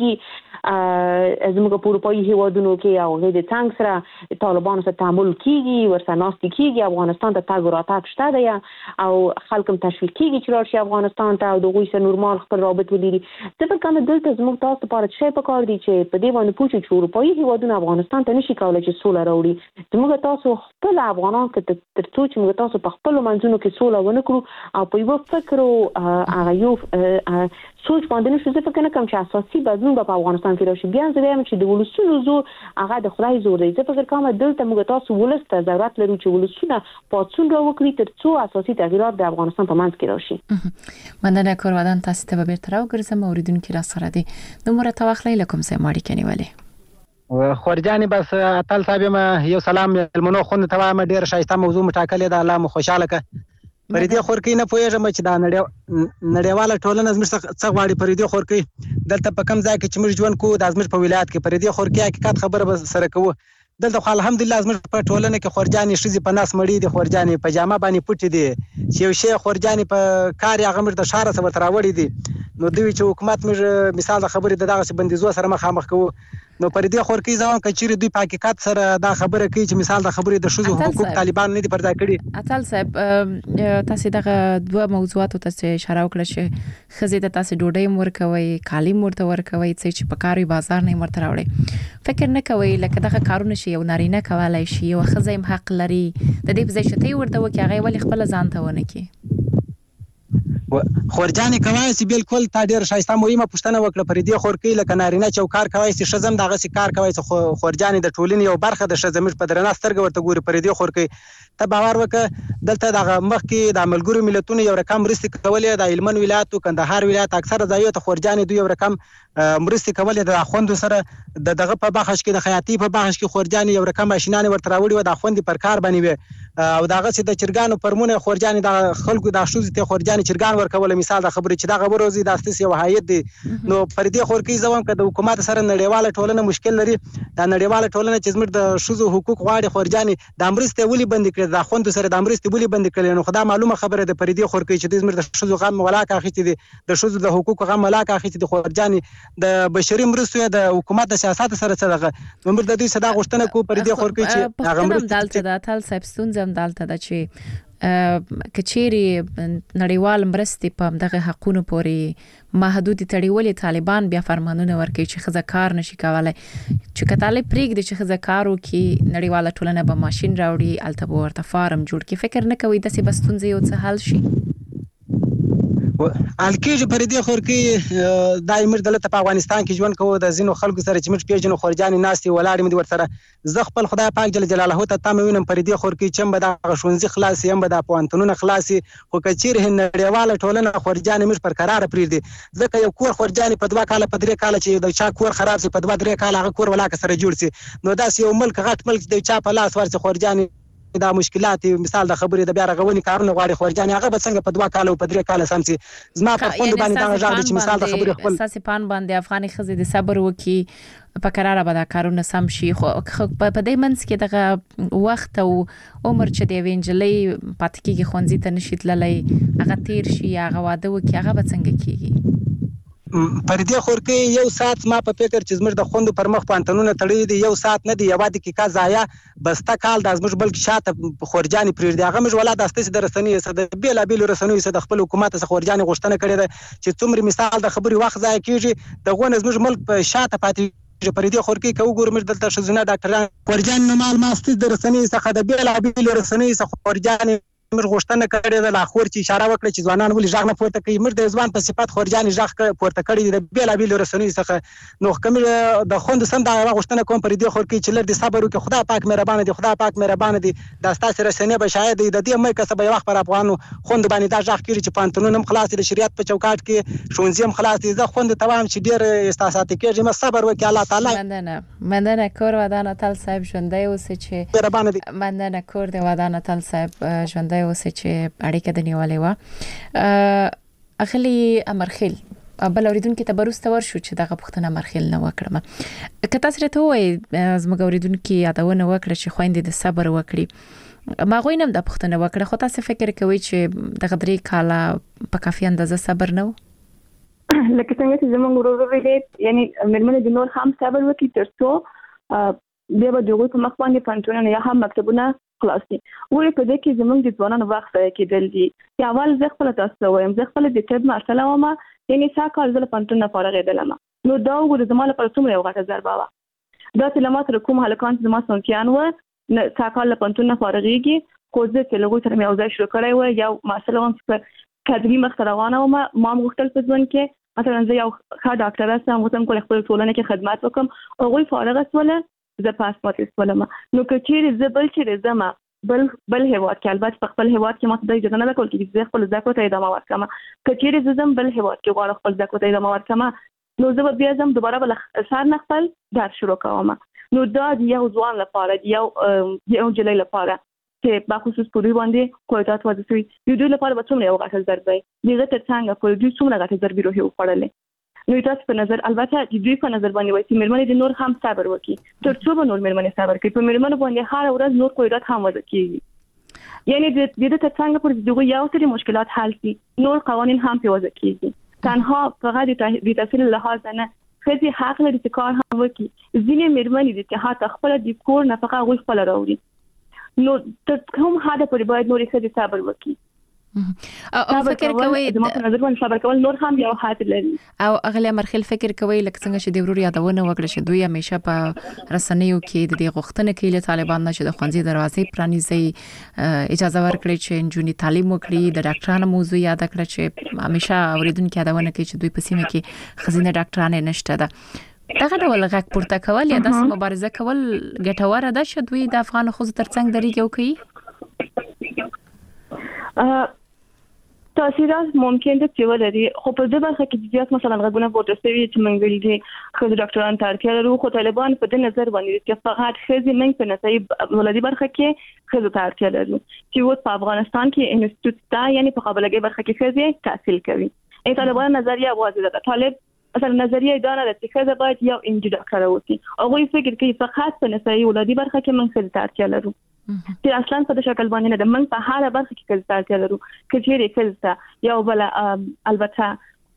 بنديږي زموږ په اروپایي هیوادونو کې او د څنګه سره طالبانو سره تعامل کیږي ورسره ناستي کیږي افغانستان ته تاګ راتګ شته دی او خلکم تشویق کیږي چې راشي افغانستان ته او د غوي سره نورمال خپل رابط ولري. څه په کومه دلته زموږ تاسو لپاره شی په کار دی چې په دې باندې پوښتنه چې اروپایي هیوادونه افغانستان ته نشي کولای چې سوله راوړي. زموږ تاسو خپل افغانان کې تر څو چې موږ تاسو په خپل منځونو کې سوله ونه کړو او په یو فکر او هغه یو سوچ باندې نشو زه فکر نه کوم چې اساسي بدلون په افغانستان کې راشي. بیا زه وایم چې د ولسونو زور هغه د خدای زور دی. زه فکر کوم دلته موږ تاسو ولست ضرورت لرو چې ولسونه پاتون را وکړي تر څو اساسي تغیرات د افغانستان په منځ کې راشي. مننه کورودان تاسو ته به بیرته راوګرځم اوریدونکو را سره دي نو مرته واخلې لکم سه ماړی کني ولې خورجاني بس اتل صاحب ما یو سلام المنو خون ته ما ډیر شایسته موضوع مټاکلې ده الله مو خوشاله ک پریدي خورکی نه پوهېږم چې دا نړیواله ټولنه زموږ څخه غواړي پریدي خورکی دلته په کم ځای کې چې موږ ژوند کوو د زموږ په ولایت کې پریدي خورکی حقیقت خبره به سره کوو. دلته خو الحمدلله زموږ په ټولنه کې خورجاني شذې په ناس مړې دي خورجاني په جامه باندې پټې دي چې یو شی خورجاني په کار هغه موږ د ښار سره تراوړې دي نو دوی چې حکومت موږ مثال خبرې دغه بندیزو سره مخامخ کوو نو پر دې خورکی ځوان کچېری دوی په حقیقت سره دا خبره کوي چې مثال د خبرې د شذو حقوق طالبان نه دي پرځای کړي. اتل صاحب تاسو دغه دوه موضوعات ته اشاره وکړه چې خزې ته تاسو ډوډۍ ورکوي کالي ورته ورکوي چې په کاروي بازار نه ورته راوړي فکر نه کوي لکه دغه کارونه شي یو نارینه کولای شي یو خزې هم حق لري د دې په ځای چې ورته وکي هغه ولی خپل ځان ته ونه کی خورجاني کوي چې بالکل تا ډیر شایسته مهمه پوښتنه وکړه پر دې خورکی لکه نارینه چوکار کوي چې شزم دغه سي کار کوي چې خورجاني د ټولنې یو برخه د شزمش په درنه سترګ ورته ګوري پر دې خورکی ته باور وکړه دلته دغه مخ کې د ملګرو ملتونو یو رقم مرستې کولې د هلمند ولایت او کندهار ولایت اکثره ځایو ته خورجاني دوی یو رقم مرستې کولې د خوند سره دغه په بخښ کې د خیاطي په بخښ کې خورجاني یو رقم ماشینان ورته راوړي و د خوند پر کار باندې او دغه چې د چرګانو پرمونه خورجاني د خلکو د شوز ته خورجاني چرګان ورکول مثال د خبرې چې دا خبروزي د اساس یو حیات دي نو پر دې خورکی ځوان کده حکومت سره نړیواله ټولنه مشکل لري د نړیواله ټولنه چې زموږ د شوزو حقوق غواړي خورجاني د امرسته ولي بند کړي د خوند سره د امرسته ولي بند کړي نو خدای معلومه خبره ده پر دې خورکی چې د زموږ د شوزو غم ولاکه اخیستي دي د شوزو د حقوق غم ولاکه اخیستي دي خورجاني د بشري مرستو د حکومت د سیاست سره څه دغه نو موږ د دې صدا غوښتنه کو پر دې خورکی چې هغه مرسته د اتل صاحب ستونزم دالته د چې کچېری نړیوال مرستې په دغه حقونو پورې محدود تړیولې طالبان بیا فرمانونه ورکوي چې خزه کار نشي کولای چې کتاله پریږدي چې خزه کارو کې نړیواله ټولنه به ماشين راوړي الته ورته فارم جوړ کی فکر نه کوي د سی بستونځ یو څه حل شي الکیږي پر دې خور کې دایمر دلته په افغانستان کې ژوند کوو د زینو خلکو سره چې موږ پیژنو خورجانې ناستي ولاړې مې ورسره زه خپل خدای پاک جل جلاله ته تمه وینم پر دې خور کې چې به د ښوونځي خلاصي هم به د پوهنتونونه خلاصي خو که چیرې نړیواله ټولنه خورجانې موږ پر قراره پرېږدي ځکه یو کور خورجانې په 2 کاله په 3 کاله چې د چا کور خراب شي په 2-3 کاله هغه کور ولاکه سره جوړ شي نو داسې یو ملک غټ ملک د چا په لاس ورسي خورجانې دا مشکلات مثال د خبرې د بیا رغونې کارونه غواړي خورجانې هغه به څنګه په 2 کال او په 3 کال سم سي زما په خوند باندې دا ژغ دي چې مثال د خبرې خپل اساسي پان باندې افغاني خزې د صبر وکي په قراره به دا کارونه سم شي خو په دې منځ کې دغه وخت او عمر چې دی وینجلې پاتې کېږي خونځي ته نشي تللی هغه تیر شي هغه واده وکي هغه به څنګه کېږي پر دې خور کې یو سات ما په فکر چې زموږ د خوندو پر مخ پانتونونه تړلي دي یو سات نه دی یو دقیقه ضایع بسته کال د زموږ بلکې شاته خورجانې پرېږدي هغه موږ ولادت استاسي د رسنۍ سره د بیلابیلو رسنیو سره د خپل حکومت څخه خورجانې غوښتنه کړې ده چې څومره مثال د خبرې وخت ضایع کیږي د غون زموږ ملک په شاته پاتې پر دې خور کې کو ګور موږ دلته شزونه ډاکټران خورجان نمال ماستي د رسنۍ څخه د بیلابیلو رسنۍ څخه خورجانې موږ غوښتنه کړې ده لاخور چې اشاره وکړه چې ځوانان ولې ژغ نه پورته کوي موږ د ځوان په صفت خورجانې ژغ پورته کړی د بیلابیلو رسنیو څخه نو کوم د خوند سم دا غوښتنه کوم پر دې خور کې چې لر دې صبر وکړي خدای پاک مهربان دي خدای پاک مهربان دي د تاسو رسنۍ به شاید د دې مې کسب یو وخت پر افغانو خوند باندې دا ژغ کړي چې پانتونونه هم خلاص دي شریعت په چوکاټ کې ښوونځي هم خلاص دي زه خوند توام چې ډیر استاسات کېږي ما صبر وکړي الله تعالی مننه کور ودان تل صاحب ژوندۍ اوسې چې مهربان دي مننه کور دې ودان تل صاحب ژوندۍ اوسې چې اړیکه د نیولې و اخلي امرخیل بل اوریدونکو ته بروسته ورشو چې دغه پښتنه امرخیل نه وکړم که تاسو ته وای زموږ اوریدونکو یادونه وکړه چې خويندې د صبر وکړي ما غوینم د پښتنه وکړه خو تاسو فکر کوئ چې دغه 3 کاله په کافي اندازه صبر نه لکه څنګه چې زموږ ورور ویلې یعنی مېرمنې د نور هم صبر وکړي ترڅو بیا به دغه په مخ باندې پانتونونه یا هم مکتبونه خلاصي وې په دې کې زموږ د ځوانانو وخت کېدل دي یا اول زه خپل تاسو وایم زه خپل د طب مرسله ومه یعنی څا کال زله پانتونه فارغېدلم نو دا وګوره زماله پر څومره یو غټه ضربه و دا چې لمات کوم هلکان زما سنتيان و څا کال پانتونه فارغېږي خو زه چې لغوي تر مې اوځای شروع کړی و یا مسله هم په کډوي مخ روانه و ما غوښتل په ځوان کې مثلا زه یو ښه ډاکټر اسم وسم کول خپل ټولنه کې خدمات وکم او غوي فارغ اسوله زه پاسپورت اسولم نو کچېره زه بل چې زما بل هیواد کې البته په خپل هیواد کې ماته د اجازه نه کول کې زه خپل ځکه ته ادامه ورکم کچېره زم بل هیواد کې غواړم خپل ځکه ته ادامه ورکم نو زه بیا زم دوباره بل سار نه خپل درس شروع کوم نو دا یو ځوان لپاره یو جلې لپاره چې په خصوص په دوی باندې کوټات وځي دوی لپاره به څومره یو غټه ضربه دیغه تر څنګه په دوی څومره غټه ضربه روحي وخړلې نو تاسو په نظر البته د دوی په نظر باندې وایي چې مېرمنې د نور هم صبر وکړي ترڅو به نور مېرمنې صبر کوي په مېرمنو باندې هر ورځ نور کوټات هم وځي کیږي یعنی د دې تر څنګه پر دغه یو سری مشکلات حل شي نور قوانين هم په وځي کیږي تنها فقط د تحصیل لحاظ نه خځې حق لري چې کار هم وکړي ځینې مېرمنې د اتحاد خپل د کور نفقه غوښ خپل راوړي نو تر کوم حد پورې باید نور خځې صبر وکړي او فکر کوي د ما په نظر باندې صبر کول نور هم یو حد لري او اغلی مرخل فکر کوي لکه څنګه چې د ورور یادونه وکړه چې دوی همیشه په رسنیو کې د دې غوښتنه کوي له طالبان نه چې د خوندې دروازې پرانیزي اجازه ورکړي چې انجونی تعلیم وکړي د ډاکټرانو موضوع یاد کړه چې همیشه اوریدونکو یادونه کوي چې دوی په سیمه کې خزینه ډاکټرانه نشته ده دغه ډول غږ پورته کول یا د مبارزه کول ګټوره ده چې دوی د افغان خو ترڅنګ درېږي کوي تاثیرات ممکن دي چې ولري خو په دې برخه کې زیات مثلا غوونه پورته شوی چې منګل دي خځې ډاکټران ته اړتیا لري خو طالبان په دې نظر باندې چې فقط خځې منګ په نصیب ولادي برخه کې خځې ته اړتیا لري چې و په افغانستان کې انسټیټیوټ تا یعنی په قابلیت برخه کې خځې تحصیل کوي ای طالبان نظریه واضحه ده طالب مثلا نظریه اداره ده چې خځه باید یو انجینر ډاکټر اوسي او غوي فکر کوي فقط په نصیب ولادي برخه کې منګ خځې ته اړتیا لري چې اصلا په شکل باندې نه د من په حاله برخه کې کله تاړتیا لرو کچېره کله یو بل البته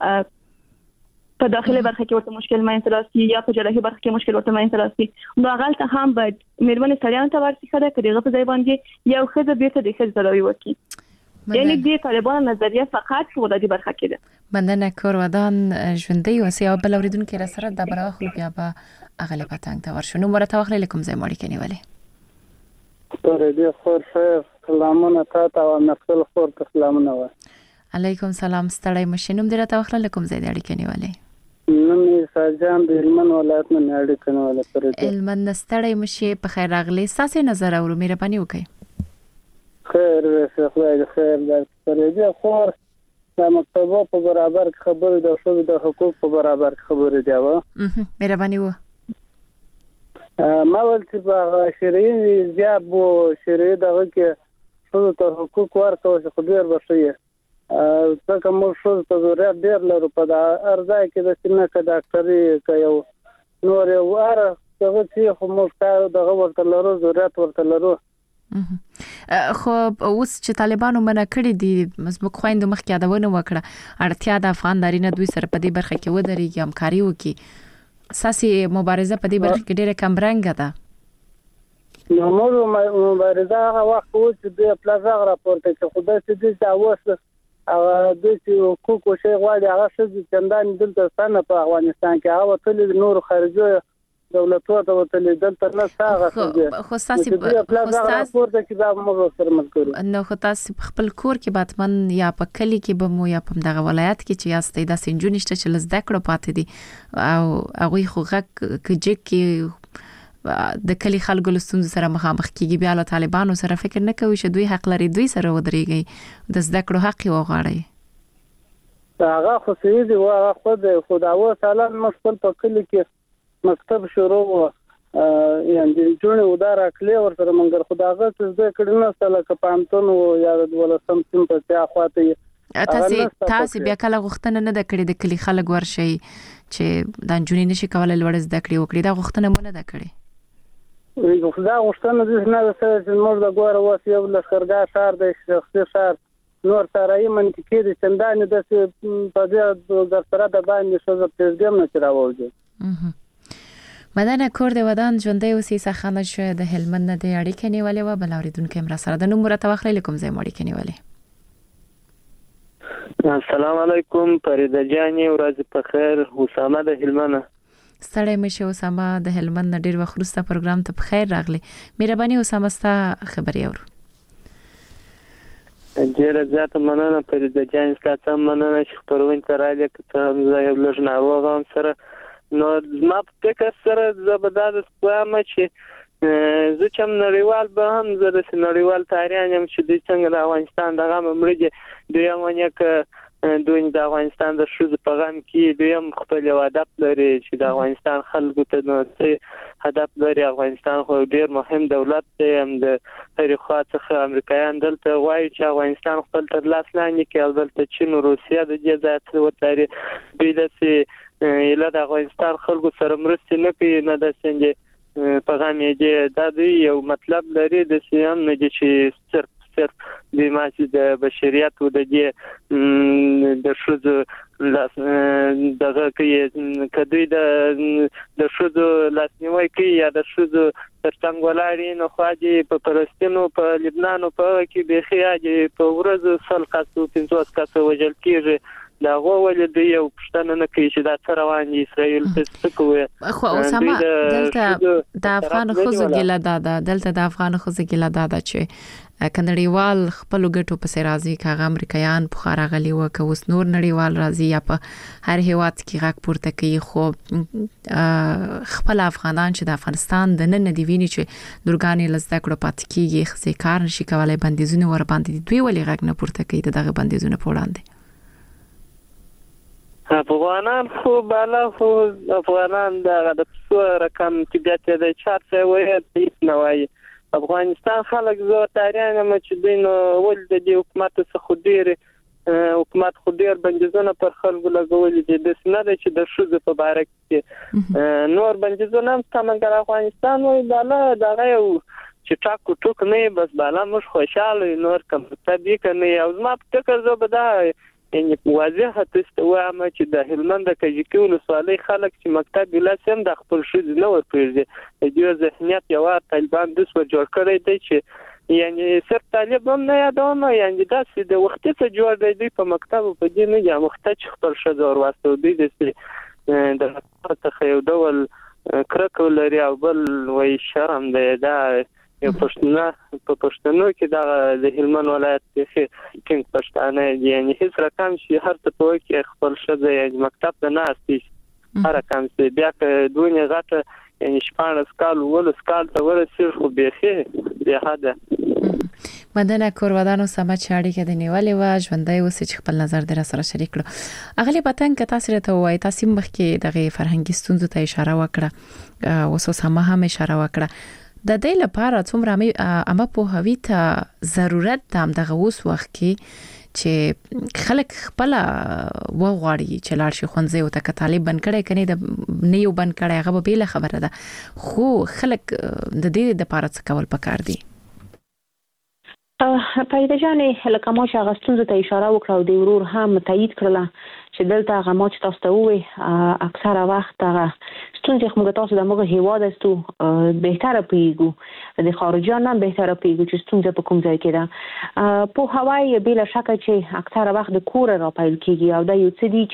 په داخلي برخه کې ورته مشکل مې انتلاسي یا په جراحي برخه کې مشکل ورته مې انتلاسي نو غلطه هم باید مېرمنې سړیان ته ورسې کړه کړي په ځای باندې یو خزه بیرته د خزه تلوي وکي یعنی دې طالبان نظریه فقط په ولادي برخه کې ده مننه کور ودان ژوندۍ اوسې او بل اوریدونکو را سره د برابر بیا به اغلی پتنګ ته ورشو نو مرته واخلې کوم ځای مړی کني ولې پر دې خور خیر سلامونه تا او نقل خور ته سلامونه و علیکم سلام. ستړی مشه. نوم دې راته وخت لکم زید اړیکې نیولې. نوم یې ساجان د هلمند ولایت نه اړیکې نیولې پرې. هلمند ستړی مشه. په خیر راغلی. ساسي نظر اورو مهرباني وکړئ. خیر خدای دې خیر درکړي. دې خور د مکتبو په برابر خبرې د شوی د حقوق په برابر خبرې دی و. مهرباني و. ما ول چې په شریعي زیاب او شریعي دغه کې شو ته حقوق ورکوي خو ډیر بشي. څنګه موږ شو ته ضرورت ډیر لرو په ارزای کې د سینه کې ډاکټري کوي نور یو اره څنګه چې خو موږ کار دغه ورته لرو ضرورت ورته لرو. خو اوس چې طالبانو منع کړی دي مزمک خويند مخ کې یادونه وکړه اړتیا د افغان دارینه دوی سره په دې برخه کې ودرېږي همکاري وکړي. ساسي مبارزه په دې برخه کې ډېره کم رنګه ده. نو موږ مبارزه هغه وخت چې د پلازغ راپورته چې خدای دې دا وسه هغه د حقوق شي غواړي هغه څه چندان دلته ستنه په افغانستان کې هغه تل نور خارجي دولتونو ته تل دلته نه ساغه خو تاسو راپورته چې دا موږ سره ملګرو. نو خو تاسو خپل کور کې باتمن یا په کلی کې به مو یا په دغه ولایت کې چې یاستئ د سنجونشته چې لزده کړو پاتې دي او هغه خو غک کې د کلی خلکو له ستونزو سره مخامخ کیږي بیا له طالبانو سره فکر نه کوي چې دوی حق لري دوی سره ودرېږي د زده کړو حق وغواړي. هغه خو سیدي هغه خود او سلام مشکل په کلی کې مکتب شروع یعنی جوړه ودار اکلی ور سره منګر خداغه زده کړي نه سره کپانتون یا د ولسم سم په ځای خواته تاسو بیا کله غوښتنه نه د کړې د کلی خلک ورشي چې د انجونی نشي کولای لوړ زده کړي وکړي دا غوښتنه مونږ نه کړې. دا غوښتنه د نه سره چې موږ د ګوره واسي یو لشکرګاه شهر د شخصي شهر نور سره منطقي دي چندانې د په دې د سره د باندې شو د پرېږدم نه راوځي. مدنه کور د ودان ژوندۍ اوسې سخنه شو د هلمند نه د اړیکې نیولې و بل اوریدونکو هم را سره د نوم راته واخلې کوم ځای اړیکې نیولې. السلام علیکم فریده جانې ورځ په خیر. اسامه د هلمند. ستړی مشه اسامه د هلمند ډیر وخت وروسته پروګرام ته په خیر راغلی. مهرباني اسامه ستا خبري اورو. ډیره زیاته مننه فریده جانې ستاسو مننه چې خبرونه ته راځي که زه یو لږ ناروغ ام سره نو ما په فکر سره زبردست کوم چې زه چې نړیوال به هم زه د نړیوال تاریخ هم چې د څنګه د افغانستان دغه ممرجه دوی ونه ک دوی د افغانستان د شوز په غم کې دوی هم خپل هدف لري چې د افغانستان خلکو ته نو هدف لري. افغانستان خو ډیر مهم دولت دی هم د هرې خوا څخه امریکایان دلته وایي چې افغانستان خپل تر لاس لاندې کې البته چین او روسیا د دې ځای ته وتاري دوی داسې اله د افغانستان خلکو سره مرسته نه کوي نه د څنګه په غم یې دا دوی یو مطلب لري د سیام نه چې صرف د ماشي د بشریت او د دې د شوز دغه کې کدی د شوز لاسنیوي کوي یا د شوز ترڅنګ ولاړی نو خواجه په فلسطین او په لبنان او په کې به خیاجه په ورځ سل قصو 500 قصو وجل کیږي دا غوول دی یو پښتنه نه کوي چې دا تر روان دي اسرائیل څه کوي. خو اسامه دلته د افغان خوځو ګیله دادا دلته د افغان خوځو ګیله دادا چې کنړیوال خپل ګټو په سرازي کاغه امریکایان په خارغلی وک اوس نور نړیوال راځي یا په هر هیواد کې غاک پورته کوي خو خپل افغانان چې د افغانستان د نن دی ویني چې درګانې لزده کړو پات کیږي خزي کار نشي کولای بندیزونه ور باندې دوی ولې غاک نه پورته کوي دغه بندیزونه په وړاندې. افغانان خو بالا خو افغانان دغه د څو رقم طبيعت د چارته وایي نه وایي افغانستان خلک زو تاریخ نه چې دین ول د حکومت څخه ډیر حکومت خو ډیر بندیزونه پر خلکو لګول دي د سند چې د شوز په باره کې نور بندیزونه هم څنګه افغانستان وایي بالا دغه یو چې ټاکو ټوک نه بس بالا موږ خوشاله نور کوم طبيعي کنه او ما په فکر زو به دا یعنی واضحه تستوام چې د هلمند کجکی ولسوالۍ خلک چې مکتب ولاسم د خپل شوز نه ورپېږي د دې ذهنیت یو طالبان د څو جوړ کړی دی چې یعنی صرف طالب هم نه یادونه یعنی داسې د وخت څخه جوړ دی په مکتب په دې نه یا مختج خپل شذور واسطه دی د څه یو ډول کرک لري او بل وای شرم دی دا یو پښتون په پښتنو کې د هلمند ولایت کې څنګه پښتانه دي یعنی هیڅ رقم شي هر څه په کې خپل شذ یعنی مکتب ته نه استي هر رقم چې بیا که دونه غټه یعنی شپانه سکال ول سکال ته ورسېږي خو به به هدا مدنه کورودانو سمات شاړي کې د نیولې و ژوندۍ اوس چې خپل نظر در سره شریک کړو اغلی پتنګ که تاسو ته وای تاسو مخ کې دغه فرهنګي ستونزو ته اشاره وکړه اوس هم اشاره وکړه د دې لپاره څومره اما په هوی ته ضرورت تام دغه اوس وخت کې چې خلک خپل وغواړي چې لاړ شي خونځي او ته طالب بن کړي کني د نیو بن کړي هغه به له خبره ده خو خلک د دې د پاره څه کول پکار دي پیدا جانې لکه ما چې غستون ته اشاره وکړه او د ورور هم تایید کړله چې دلته هغه ما چې تاسو ته وې اکثره وخت هغه ستونزې موږ تاسو د موږ هیواد استو بهتره پیګو د خارجيان هم بهتره پیګو چې ستونزې په کوم ځای کې ده په هوای بلا شک چې اکثره وخت د کور را پایل کیږي او دا یو څه دي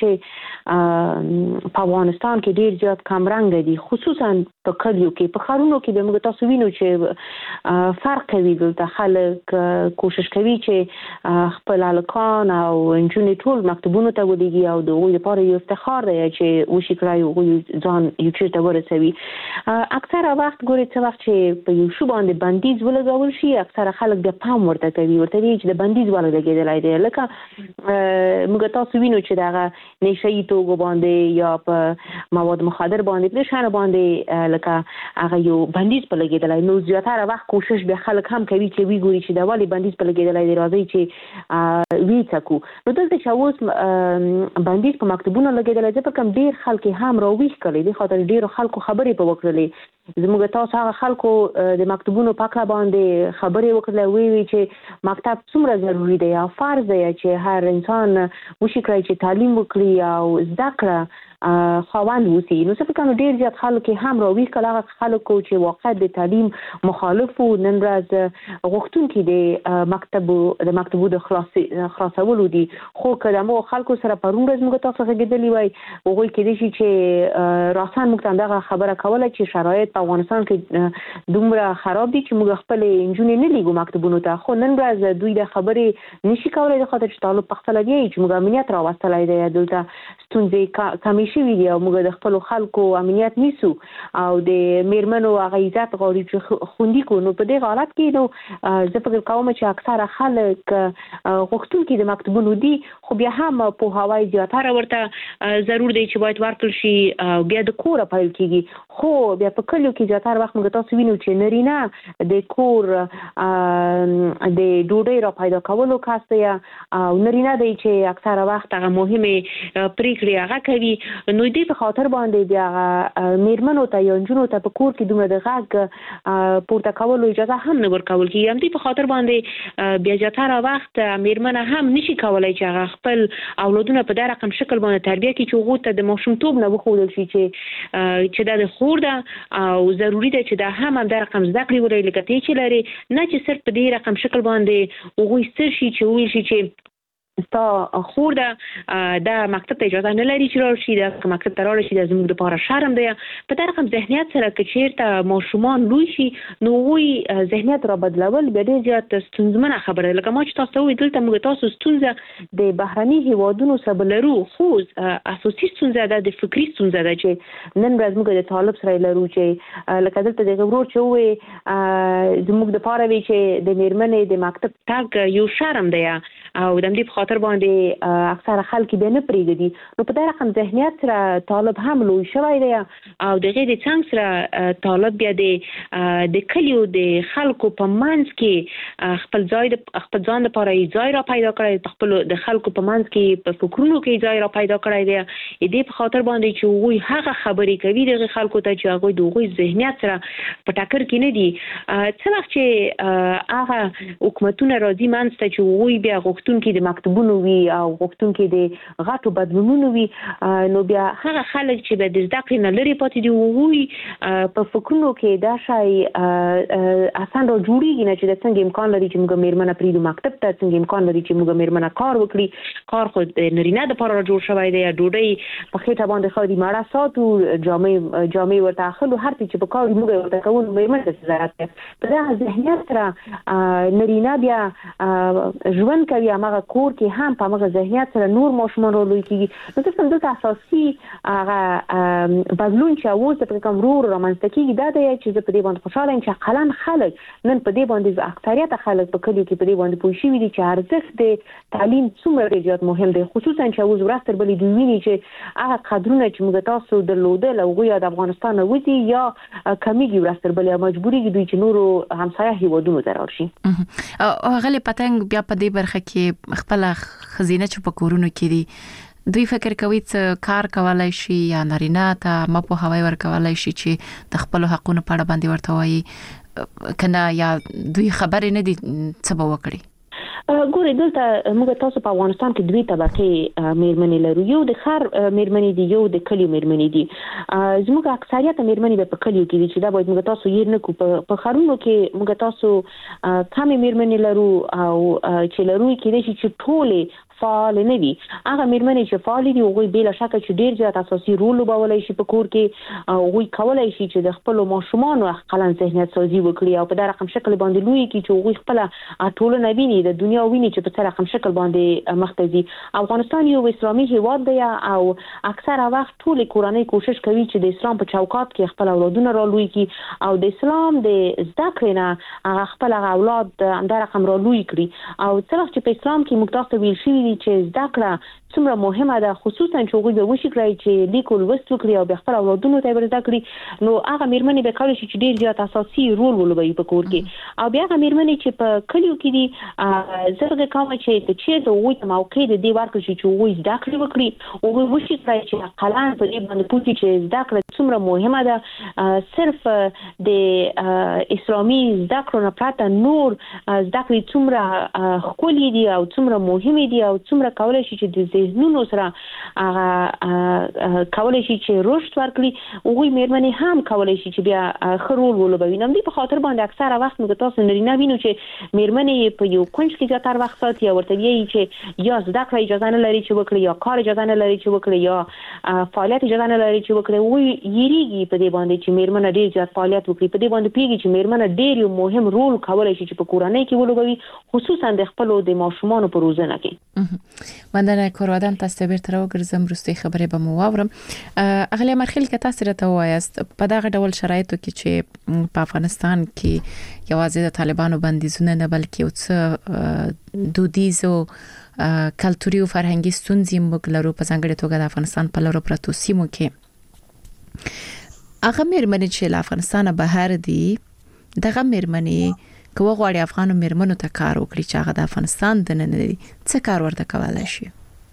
چې په افغانستان کې ډیر زیات کمرنګ دي خصوصا په کلیو کې په خارونو کې به موږ تاسو وینو چې فرق کوي دلته خلک کوشش کوي چې خپل الکان او انجونې ټول مکتبونو ته ودیږي او د وګړي لپاره یو افتخار دی چې وشي کړای او ځان یو چیرته ورسوي اکثره وخت ګوري چې وخت چې په یو شو باندې بندیز ولګول شي اکثره خلک د پام ورته کوي ورته چې د بندیز ولګیدلای دی لکه موږ تاسو وینو چې دا نشئی توګه باندې یا په مواد مخدر باندې په شان باندې لکه هغه یو بندیز په لګیدلای نو زیاتره وخت کوشش به خلک هم کوي چې وی ګوري چې دا والی بندیز په لګیدلای دی راځي چې وی تکو نو دلته چې اوس بندیز په مکتبونو لګیدلای ځکه کوم ډیر خلک هم راويخ کړي دي خاطر ډیر خلکو خبرې په وکړلې زموږ تاسو هغه خلکو د مکتبونو پاکه باندې خبرې وکړلې وی چې مکتب څومره ضروری دی او فرض دی چې هر انسان وشي کړی چې تعلیم وکړي او زده کړه خواوند وسی نو څه کوم ډیر زیات خلک هم راوي کله خلکو چې واقع د تعلیم مخالف او نن ورځ غوښتونکي د مکتبو د خلاصولو دي خو کله مو خلکو سره پرون ورځ موږ تاسو غږیدلی وای وګورئ کې دي چې راسان موږ څنګه خبره کوله چې شرایط په افغانستان کې دومره خراب دي چې موږ خپل انجونې نه لیګو مکتبونو ته خو نن ورځ دوی د خبرې نشي کولای د خاطر چې طالب پختل دی چې موږ امنیت راوستلای دی دلته ستونزې کمی شوی دی او موږ د خپل خلکو امنیت نیسو او د میرمنو هغه عزت غواړي چې خوندي کو نو په دې حالت کې نو زه فکر کوم چې اکثره خلک غوښتونکي د مکتبونو دي خو بیا هم په هوای زیاتره ورته ضرور دی چې باید ورکړل شي او بیا د کور په کېږي خو بیا په کلیو کې زیاتره وخت موږ تاسو وینو چې نرینه د کور د ډوډۍ را پیدا کولو کاسته او نرینه دی چې اکثره وخت هغه مهمه پریکړې هغه کوي نو دې په خاطر باندې بیا میرمنو ته یا جنونو ته په کور کې دومره د غږ پورته کولو اجازه هم نه ورکول کیږي هم دې په خاطر باندې بیا زیاتره وخت میرمنه هم نشي کولای چې هغه خپل اولادونه په دغه رقم شکل باندې تربیه کړي چې غوته د ماشومتوب نه وښودل شي چې دا د خور ده او ضروری ده چې دا هم د رقم زده کړې ورې لګتې چې لري نه چې صرف په دې رقم شکل باندې وګوي ستر شي چې ویل شي چې تا خور ده دا مکتب ته اجازه نه لري چې راشي دا مکتب ته راشي د زموږ لپاره شرم دی په دغه رقم ذهنیت سره چې چیرته ماشومان لوی شي نو وی ذهنیت را بدلول به ډیر زیات ستونزمنه خبره لکه ما چې تاسو وی دلته موږ تاسو ستونزه د بهرني هیوادونو سره لرو خو اساسي ستونزه ده د فکری ستونزه ده چې نن ورځ موږ د طالب سره لرو چې لکه دلته د غوړو چې وی زموږ د پاره وی چې د میرمنې د مکتب تاګ یو شرم دی او د دې خاطر باندې اکثره خلک به نه پریږدي نو په دغه رقم ذهنیت سره طالب هم لوی شوی دی او د غیر څنګه سره طالب بیا د کلیو د خلکو په منځ کې خپل ځان لپاره ځای را پیدا کړی خپل د خلکو په منځ کې په فکرونو کې ځای را پیدا کړی دی دې په خاطر باندې چې وی هغه خبرې کوي د خلکو ته چې هغه دوی ذهنیت سره په ټاکر کې نه دي څه وخت چې هغه حکومتونه راځي منځ ته چې وی بیا غوښتونکي د مکتب انقلابونو وي او غوښتونکي د غټو بدلونونو وي نو بیا هغه خلک چې به د زده کړې نه لري پاتې دي وي په فکرونو کې دا شای اسان را جوړیږي نه چې د څنګه امکان لري چې موږ میرمنه پریدو مکتب ته څنګه امکان لري چې موږ میرمنه کار وکړي کار خو د نارینه د لپاره جوړ شوی دی ډوډۍ په خېټه باندې خو د ماړه ساتو جامې ورته اخلو هر څه چې په کار موږ ورته کوو میرمنه د ضرورت ده په دا ذهنیت سره نارینه بیا ژوند کوي هغه کور کې هم په هغه ذهنیت سره نور ماشومان را لوی کیږي نو تاسو د اساسي هغه بدلون چې اوس په کوم رور رامنځته کیږي دا دی چې په دې باندې خوشاله یم چې قلم خلک نن په دې باندې اکثریت خلک په کلیو کې په دې باندې پوه شوي دي چې ارزښت د تعلیم څومره زیات مهم دی خصوصا چې اوس ورستر بلې دوی ویني چې هغه قدرونه چې موږ تاسو درلودل او غویا د افغانستان نه وځي یا کمیږي ورستر بلې مجبوري دوی چې نورو همسایه هیوادونو ته راشي او غلې پتنګ بیا په دې برخه کې خپل خزینه چې په کورونو کې دي دوی فکر کوي چې کار کولای شي یا نارینه ته مپو هوای ور کولای شي چې د خپل حقوقو په اړه باندې ورته وایي کنه یا دوی خبرې نه دي څه به وکړي ګورې دلته موږ تاسو په افغانستان کې دوی طبقه میرمنې لرو یو د خار میرمنې دي یو د کلی میرمنې دي زموږ اکثریت میرمنې په کلیو کې دي چې دا باید موږ تاسو یې نه کو په خارونو کې موږ تاسو کم میرمنې لرو او چې لرو کې چې ټوله فعال نه وي هغه میرمنې چې فعال دي هغه بلا شک چې ډیر زیات اساسي رول لوبولای شي په کور کې او هغه کولای شي چې د خپل ماشومان او خپل ذهنیت سازي وکړي او په دا رقم شکل باندې لوی کی چې هغه خپل ټول نه ویني د دنیا ویني چې په څه رقم شکل باندې مختزي افغانستان یو اسلامي هیواد دی او اکثره وخت ټول کورنۍ کوشش کوي چې د اسلام په چوکاټ کې خپل اولادونه را لوی کی او د اسلام د زده کړې نه خپل اولاد اندر رقم را لوی کړي او څنګه چې په اسلام کې مقدس ویل شي چې زده کړه څومره مهمه ده خصوصا چې هغوی به وشي کړی چې لیکل لوست وکړي او خپل اولادونو ته ورزده کړي نو هغه میرمنې به کولای شي چې ډیر زیات اساسي رول ولوبوي په کور کې او بیا هغه میرمنې چې په کلیو کې دي زرګه کوم چې د چیرته هغوی ته موقع د دې ورکړي چې هغوی زده کړي وکړي هغوی وشي کړی چې قلم په دې باندې پوهې چې زده کړه څومره مهمه ده صرف د اسلامي زده کړو نه پرته نور زده کړې څومره ښکلي دي او څومره مهمې دي او څومره کولای شي چې د ذهنونو سره کولای شي چې رشد ورکړي هغوی میرمنې هم کولای شي چې بیا ښه رول ولوبوي نو دې په خاطر باندې اکثره وخت موږ تاسو نارینه وینو چې میرمنې په یو کونج کې زیاتره وخت ساتي او ورته وایي چې یا زده کړه اجازه نه لري چې وکړي یا کار اجازه نه لري چې وکړي یا فعالیت اجازه نه لري چې وکړي وایي یریږي په دې باندې چې میرمنه ډیر زیات فعالیت وکړي په دې باندې پیږي چې میرمنه ډیر یو مهم رول کولای شي چې په کورنۍ کې ولوبوي خصوصا د خپل د ماشومان په روزنه کې مننه کوروادان تاسو بیرته راوګرځم وروستي خبرې به مو واورم اغلی مرخیل که تاسو راته وایاست په دغه ډول شرایطو کې چې په افغانستان کې یوازې د طالبانو بندیزونه نه بلکې یو څه دودیزو کلتوري او فرهنګي ستونزې موږ لرو په ځانګړي توګه د افغانستان په لورو پرتو سیمو کې هغه میرمنې چې له افغانستان بهر دي دغه میرمنې که وغواړي افغانو میرمنو ته کار وکړي چې هغه د افغانستان دننه دي څه کار ورته کولای شي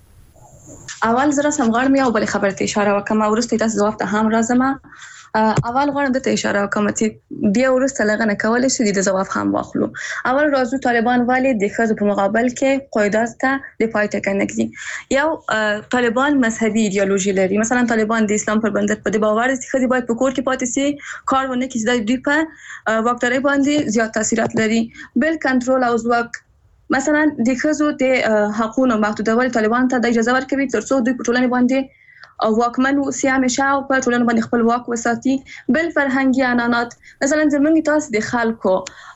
اول زره سمغړم یو بل خبرته اشاره وکم ورسته تاسو جواب ته هم راځم اول غواړم د ته اشاره وکم چې بیا ورسته لغنه کول شي د جواب هم واخلو اول راځو طالبان والي د خزو په مقابل کې قاعدات ته د پای ټکنګي یو طالبان مذهبي ایدئولوژي لري مثلا طالبان د اسلام پر بندت په باور دي چې باید په کور کې پاتې سي کار ونه کیږي د دوی په وکټري باندې زیات تاثیرات لري بل کنټرول او ځواک مثلا د خزو د حقوقو محدودول طالبان ته د اجازه ورکوي ترڅو دوی په ټولنه باندې او واکمن وسی همیشه او په ټولنه باندې خپل واک وساتي بل فرهنګي عنعنات مثلا زمونږ تاسو د خلکو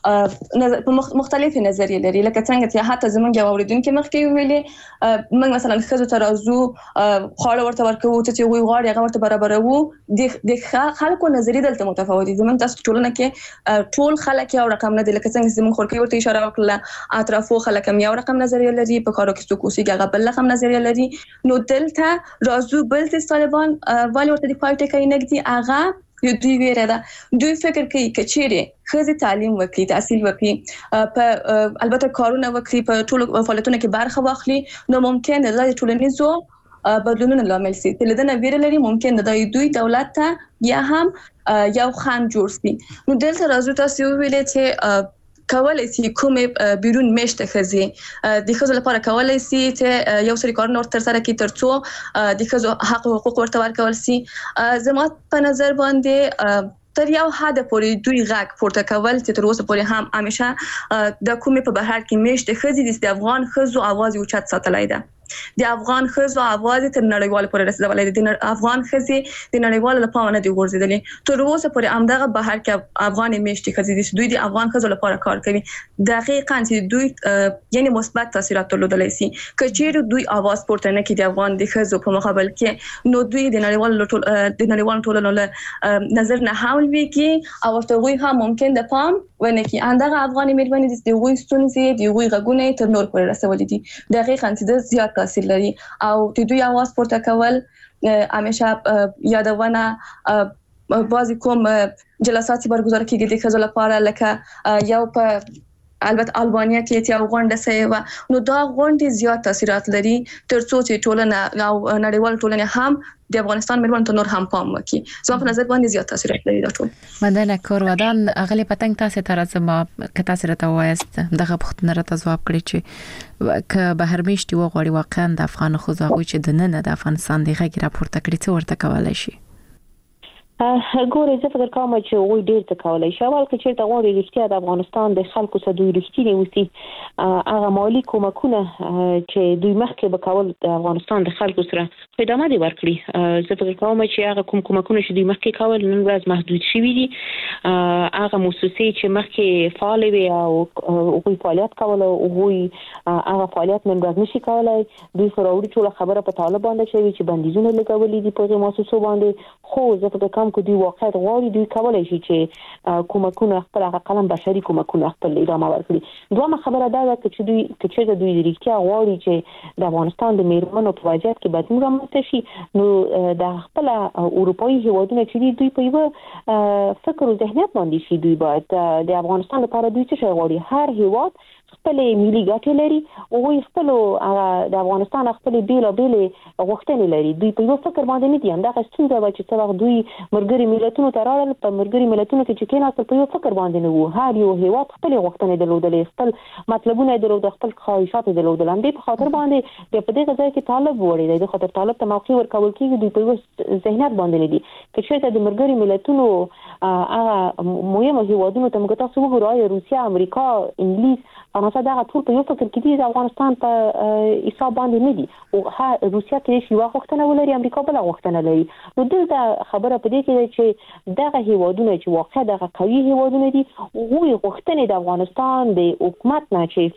مختلفه نظریې لري لکه څنګه چې حتی زمونږ اوریدونکو مخکې ویلي موږ مثلا خزو ترازو خاله ورته ورکو چې وی غواړي هغه ورته برابرو د خلکو نظریې دلته متفاوت دي زمونږ تاسو ټولنه کې ټول خلک یو رقم نه دي لکه څنګه زمونږ خورکې ورته اشاره وکړه اطرافو خلک هم یو رقم نظریه لري په کارو کې څوک اوسي هغه بل رقم نظریه لري نو دلته رازو بل طالبان والی ورته د پای ټکی نګدي اغه یو دوی ویره ده دوی فکر کوي کچېره خزي تعلیم وکړي تحصیل وکړي په البته کارونه وکړي په ټولو فعالیتونو کې برخه واخلي نو ممکن د ټولنیزو بدلونونو لامل شي چې لدنه ویره لري ممکن د دوی دولت ته یا هم یو خان جوړ شي نو دلته راځو تاسو ویلې چې کولای شي کومې بیرون میشته خزي د خزو لپاره کولای شي چې یو سری کارونه ورته سره کې ترڅو د خزو حق او حقوق ورته ورکول شي. زما په نظر باندې تر یو حد پورې دوی غږ پورته کول چې تر اوسه پورې هم همیشه د کومې په بهر کې میشته خزي د افغان خزو आवाज او چت ساتلای ده. د افغان خزو आवाज تر نړیوال پورې رسیدلای دي. د افغان خزي د نړیوال لپاره نه دی ورزيدلې. تر اوسه پورې امدغه بهر کې افغان میشتي خزي دي دوی د افغان خزو لپاره کار کوي. دقیقاً چې دوی یعنی مثبت تاثیرات درلودلای شي. کچېر دوی आवाज پورته نه کړي د افغان د خزو په مقابل کې نو دوی د نړیوال ټولنو له نظر نه حمل وکړي او ورته وی هم ممکن د پام ونه کې اندغه افغاني مېرمنې د دوی ستونزې د دوی غږونه تر نور پورې رسولې دي. دقیقاً چې د زیات تاثیر لري او د دوی आवाज پورته کول همیشه یادونه بعضی کوم جلسات برگزار کیږي د خزو لپاره لکه یو په البته البانیا کې چې غونډه سوي نو دا غونډه زیات تاثیرات لري ترڅو چې ټولنه او نړیوال ټولنه هم د افغانستان مېرمنو ته نور هم پام وکړي. زما په نظر باندې زیات تاثیرات لري دا ټول. مدنه کورودان اغلی پتنګ تاسو ته راځم که تاسو راته وایست دغه پوښتنه راته ځواب کړی چې که بهر میشتي وغوړي واقعا د افغان خوځو چې د نن د افغانستان د غږ راپورته کړی څه ورته کولای شي؟ ګورې زه فکر کوم چې وای ډیر څه کولای شي. اول کې چې دا غوړي رښتیا د افغانستان د خلکو سره دوی رښتینی وسی هغه مالی کومکونه چې دوی مخکې به کول د افغانستان د خلکو سره خدمات دی ورکړي. زه فکر کوم چې هغه کومکونه چې دوی مخکې کول نن ورځ محدود شوي دي. هغه مؤسسې چې مخکې فعال وي او کوئی فعالیت کول او هغه فعالیت نن ورځ نشي کولای. دوی فراوري ټول خبره په طالب باندې شوی چې بندیزونه لګولې دي په مؤسسو باندې. خو زه فکر کوم چې دوی واقعا غواړي دوی کولای شي چې کومکونه خپل قلم بشري کومکونه خپل ادامه ورکړي. دوه خبره دا ده چې دوی د رښتیا غواړي چې د افغانستان د میرمنو په وضعیت کې بدلون رامنځته شي نو د خپل اروپאי هیوادونو چې دوی په یو فکر او ذهنیت باندې شي دوی باید د افغانستان لپاره دوی څه غواړي. هر هیواد خپل ملي ګټې لري او خپل د افغانستان خپل بیل غوښتنې لري. دوی په یو فکر باندې نه دي. همدغه څنګه چې څنګه دوی مرګري ملتونو ته راغلل په مرګري ملتونو کې چې کېناستل په یو فکر باندې نه وو. هر یو هیواد خپل غوښتنې درلودلې خپل مطلبونه درلودل خپل خواهشات درلودل. هم دې په خاطر باندې په دې ځای کې طالب وړي د خاطر طالب ته موقع ورکول کېږي. دوی په یو ذهنیت باندې نه دي چې د مرګري ملتونو هغه مهمه هیوادونو ته موږ تاسو وګورئ روسیا امریکا انګلیس فرانسه دا ټول په یو فکر کې دي د افغانستان په حساب باندې نه دي. او روسیا کې شي وغوښتنه ولري امریکا بل غوښتنه لري. نو دلته خبره په دې کې ده چې دغه هیوادونه چې واقعا دغه قوي هیوادونه دي هغوی غوښتنې د افغانستان د حکومت نه چې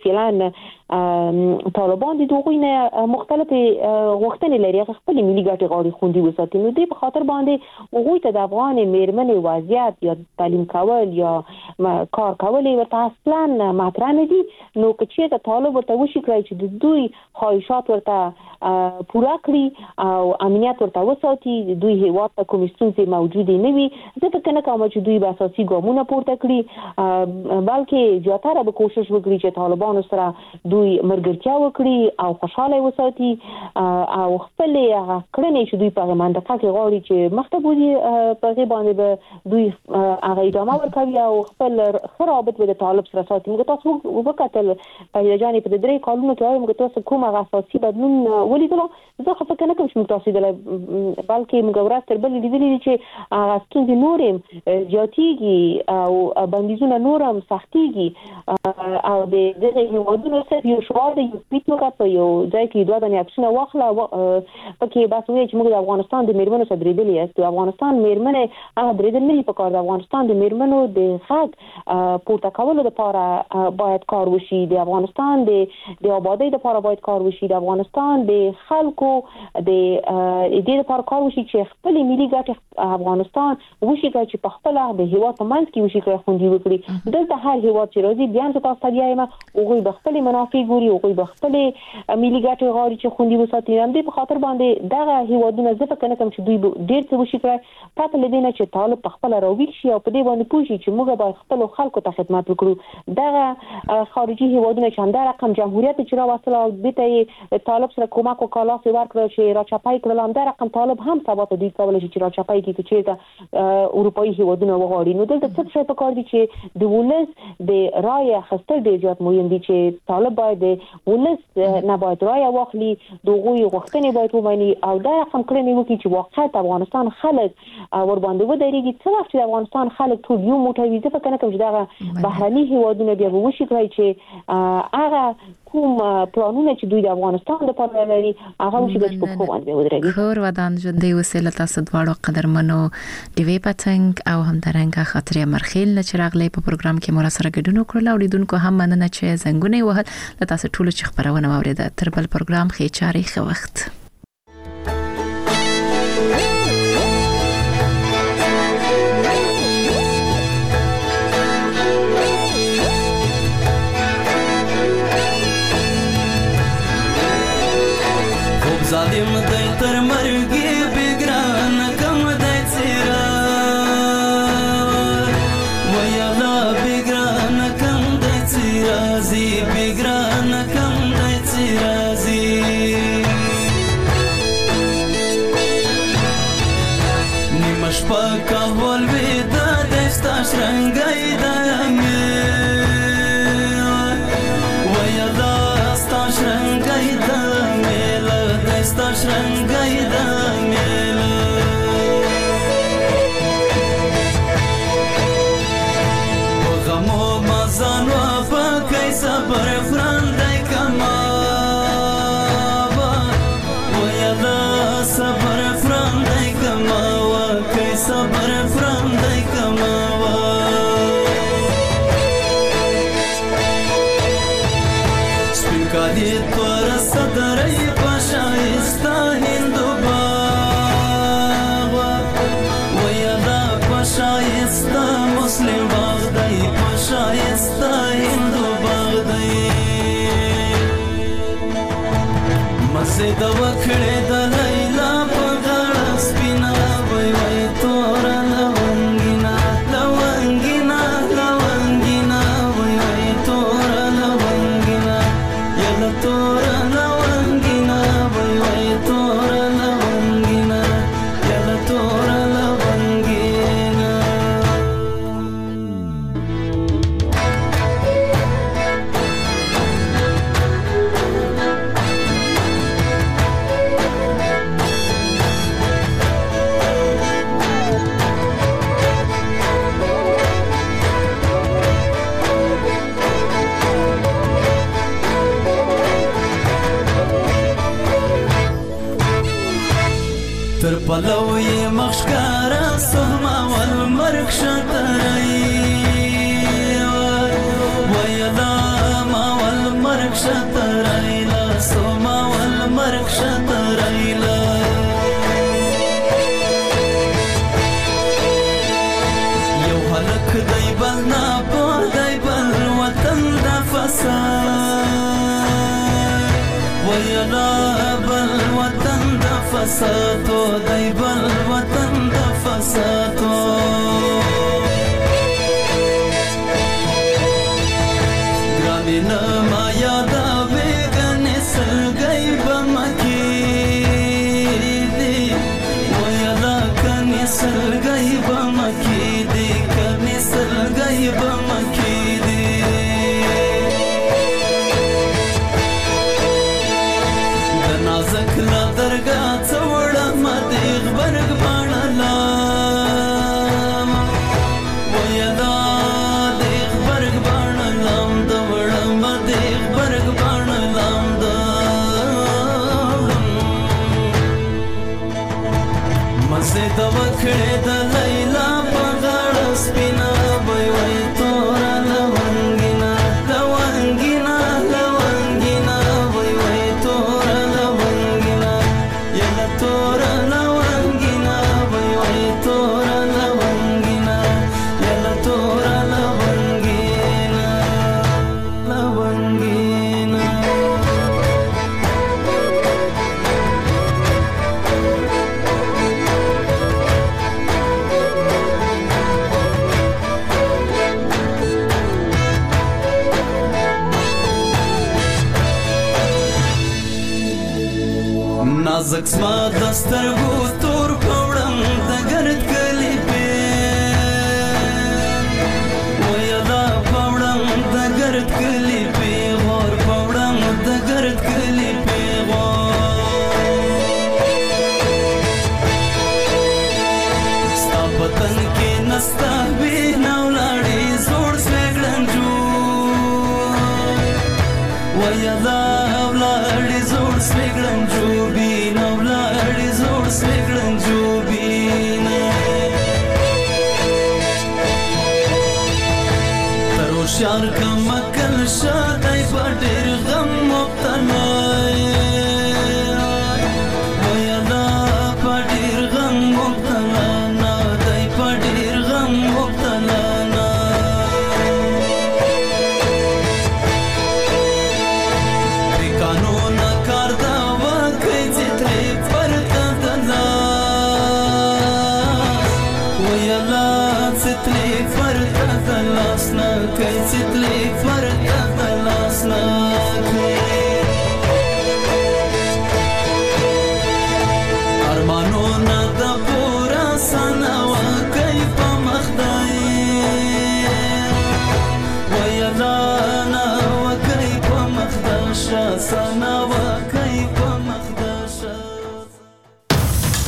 فعلا طالبان دي دوی نه مختلفه غوښتنې لري خپل ملي ګټې غواړي خوندي وساتي. نو دې په خاطر باندې هغوی ته د افغان میرمنې وضعیت یا تعلیم کول یا کار کول ورته اصلا مطرح نه دي. نو چې د طالب ورته وشي کړی چې د دوی خواهشات ورته پوره کړي او امنیت ورته وساتي د دوی هیواد ته کوم ستونزې موجودې نه وي. زه فکر نه کوم چې دوی به اساسي ګامونه پورته کړي بلکې زیاتره به کوشش وکړي چې طالبانو سره دوی مرګرتیا وکړي او خوشاله وساتي او خپل هغه کړنې چې دوی په منطقه کې غواړي چې مخته بودي په غي باندې به دوی هغه ادامه ورکوي او خپل خرابت به د طالب سره ساتي. موږ تاسو وکړل په جانب د درې کالونو کې موږ تاسو کومه اساسي بدلون ولیدل. زه خو فکر نه کوم چې موږ تاسو د بلکې موږ ورته تر بل لیدلې چې هغه ستونزې نورم جاتيږي او بندیزونه نورم سختيږي او د دغه هیوادونو سره یو شوال د یو پیټنو په یو ځای کې دوه د اکشن واخله پکې بس وایي چې موږ د افغانستان د میرمنو سره درېدلې است. د افغانستان میرمنې هغه درېدل نه په کار. د افغانستان د میرمنو د حق پورته کولو لپاره باید کار وشي. د افغانستان د آبادی لپاره باید کار وشي. د افغانستان د خلکو د دې لپاره کار وشي چې خپل ملي ګټې افغانستان وشي چې په خپل د هیواد په منځ کې وشي خوندي وکړي. دلته هر هیواد چې راځي بیا تاسو ته یې هغوی د خپل منافع کې ګوري او په خپل ملي ګټې غواړي چې خوندي وساتي. هم دې په خاطر باندې دغه هیوادونه زه فکر کوم چې دوی ډېر څه وشي کړی پاتې لدینه چې طالب په خپل راویل شي او په دې باندې پوه شي چې موږ باید خپل خلکو ته خدمت وکړو. دغه خارجي هیوادونه چې همدا رقم جمهوریت چې راوستل او دته طالب سره کومک وکاله ورکړ چې راچپای کړل همدا رقم طالب هم سبا ته دوی کولای شي چې راچپای کې چې اروپאי هیوادونه وغواړي. نو دلته څه څه پکار دي چې د ولس د رای اخیستل ډېر زیات مهم دي چې طالب باید د ولس نه باید رای واخلي دغه غوښتنې باید ومني او دا رقم کړنې وکړي چې واقعا افغانستان خلک ور باندې ودرېږي. څه وخت چې افغانستان خلک ټول یو موټی وي ځکه کنه کوم چې دغه بهرني هیوادونه بیا وشي کوي چې هغه کوم پلانونه چې دوی د افغانستان لپاره لري هغه وشي چې په کوم باندې ودرېږي. خور ودان ژوندۍ وسیله تاسو دواړو قدرمنو دیوی پتنګ او همدارنګه خاطرې مرخیل نه چراغلې په پروګرام کې مور سره ګډون وکړل او لیدونکو هم مننه چې زنګونه وهل تاسو ټول چې خبرونه واوریده. تر بل پروګرام خې چاري خو وخت ظالم دی تر مرګي بګران کم دی سیرا ویلا بګران کم دی سیرا زی بګران کم دی سیرا زی نیمش پاکا ولویدا دستا شرنګای دانګ ویلا ستا شرنګای دانګ ستا شرنګای د میله په غمو مزان و پکې صبر فرندای کما و یادا صبر فرندای کما و کې صبر فرندای کما سپینکالی تور صدرای شایستا هندو باغ ویادا پشایستا مسلم باغ دی پشایستا هندو باغ دی مسجد وکړه د لیلا په غاړه سپینا وای وای تور لونګینا لونګینا لونګینا وای وای تور لونګینا یلا تور پلوی مخشکارا سهما والمرک شترئی ویلا ما والمرک شترئی لا سهما والمرک شترئی لا یو حلق دی بل ناپو دی بل وطن دا فساد ویلا بل وطن دا فساتو دی بل وطن دا فساتو گرانی نما یادا بیگن سلگئی بمکی دی ویلا کنی سلگئی بمکی دی کنی سلگئی بمکی دی نازک لا درگاہ څوړه مدیغ برګ باڼلا ویدا دیغ برګ باڼلام دوړه مدیغ برګ باڼلام مزه د وکړه د لیلا په غاړه سپینا وای وای تور لونګینا لونګینا لونګینا وای وای تور تور لونګینا وای وای تور لونګینا یلا تور لونګینا لونګینا نازک زما دسترګو تور پوړم د ګرد کلی په ویلا پوړم د ګرد کلی په غور پوړم د ګرد کلی په ستا پتن کې نستا وی نو لاړې زوړ سپګړنجو ویلا لاړې زوړ سپګړنجو بینو لاړې زوړ سپګړنجو بینه ترو شار کمکل شادای په ډېر غم مبتلا ویلا په ډېر غم مبتلا نه دای په ډېر غم مبتلا نه د قانون کار دا وکړي چې ترې پرته دلا ویلا چې ترې پرته دلاس نه کوي چې ترې پرته دلاس نه ارمانونه د پورا سنا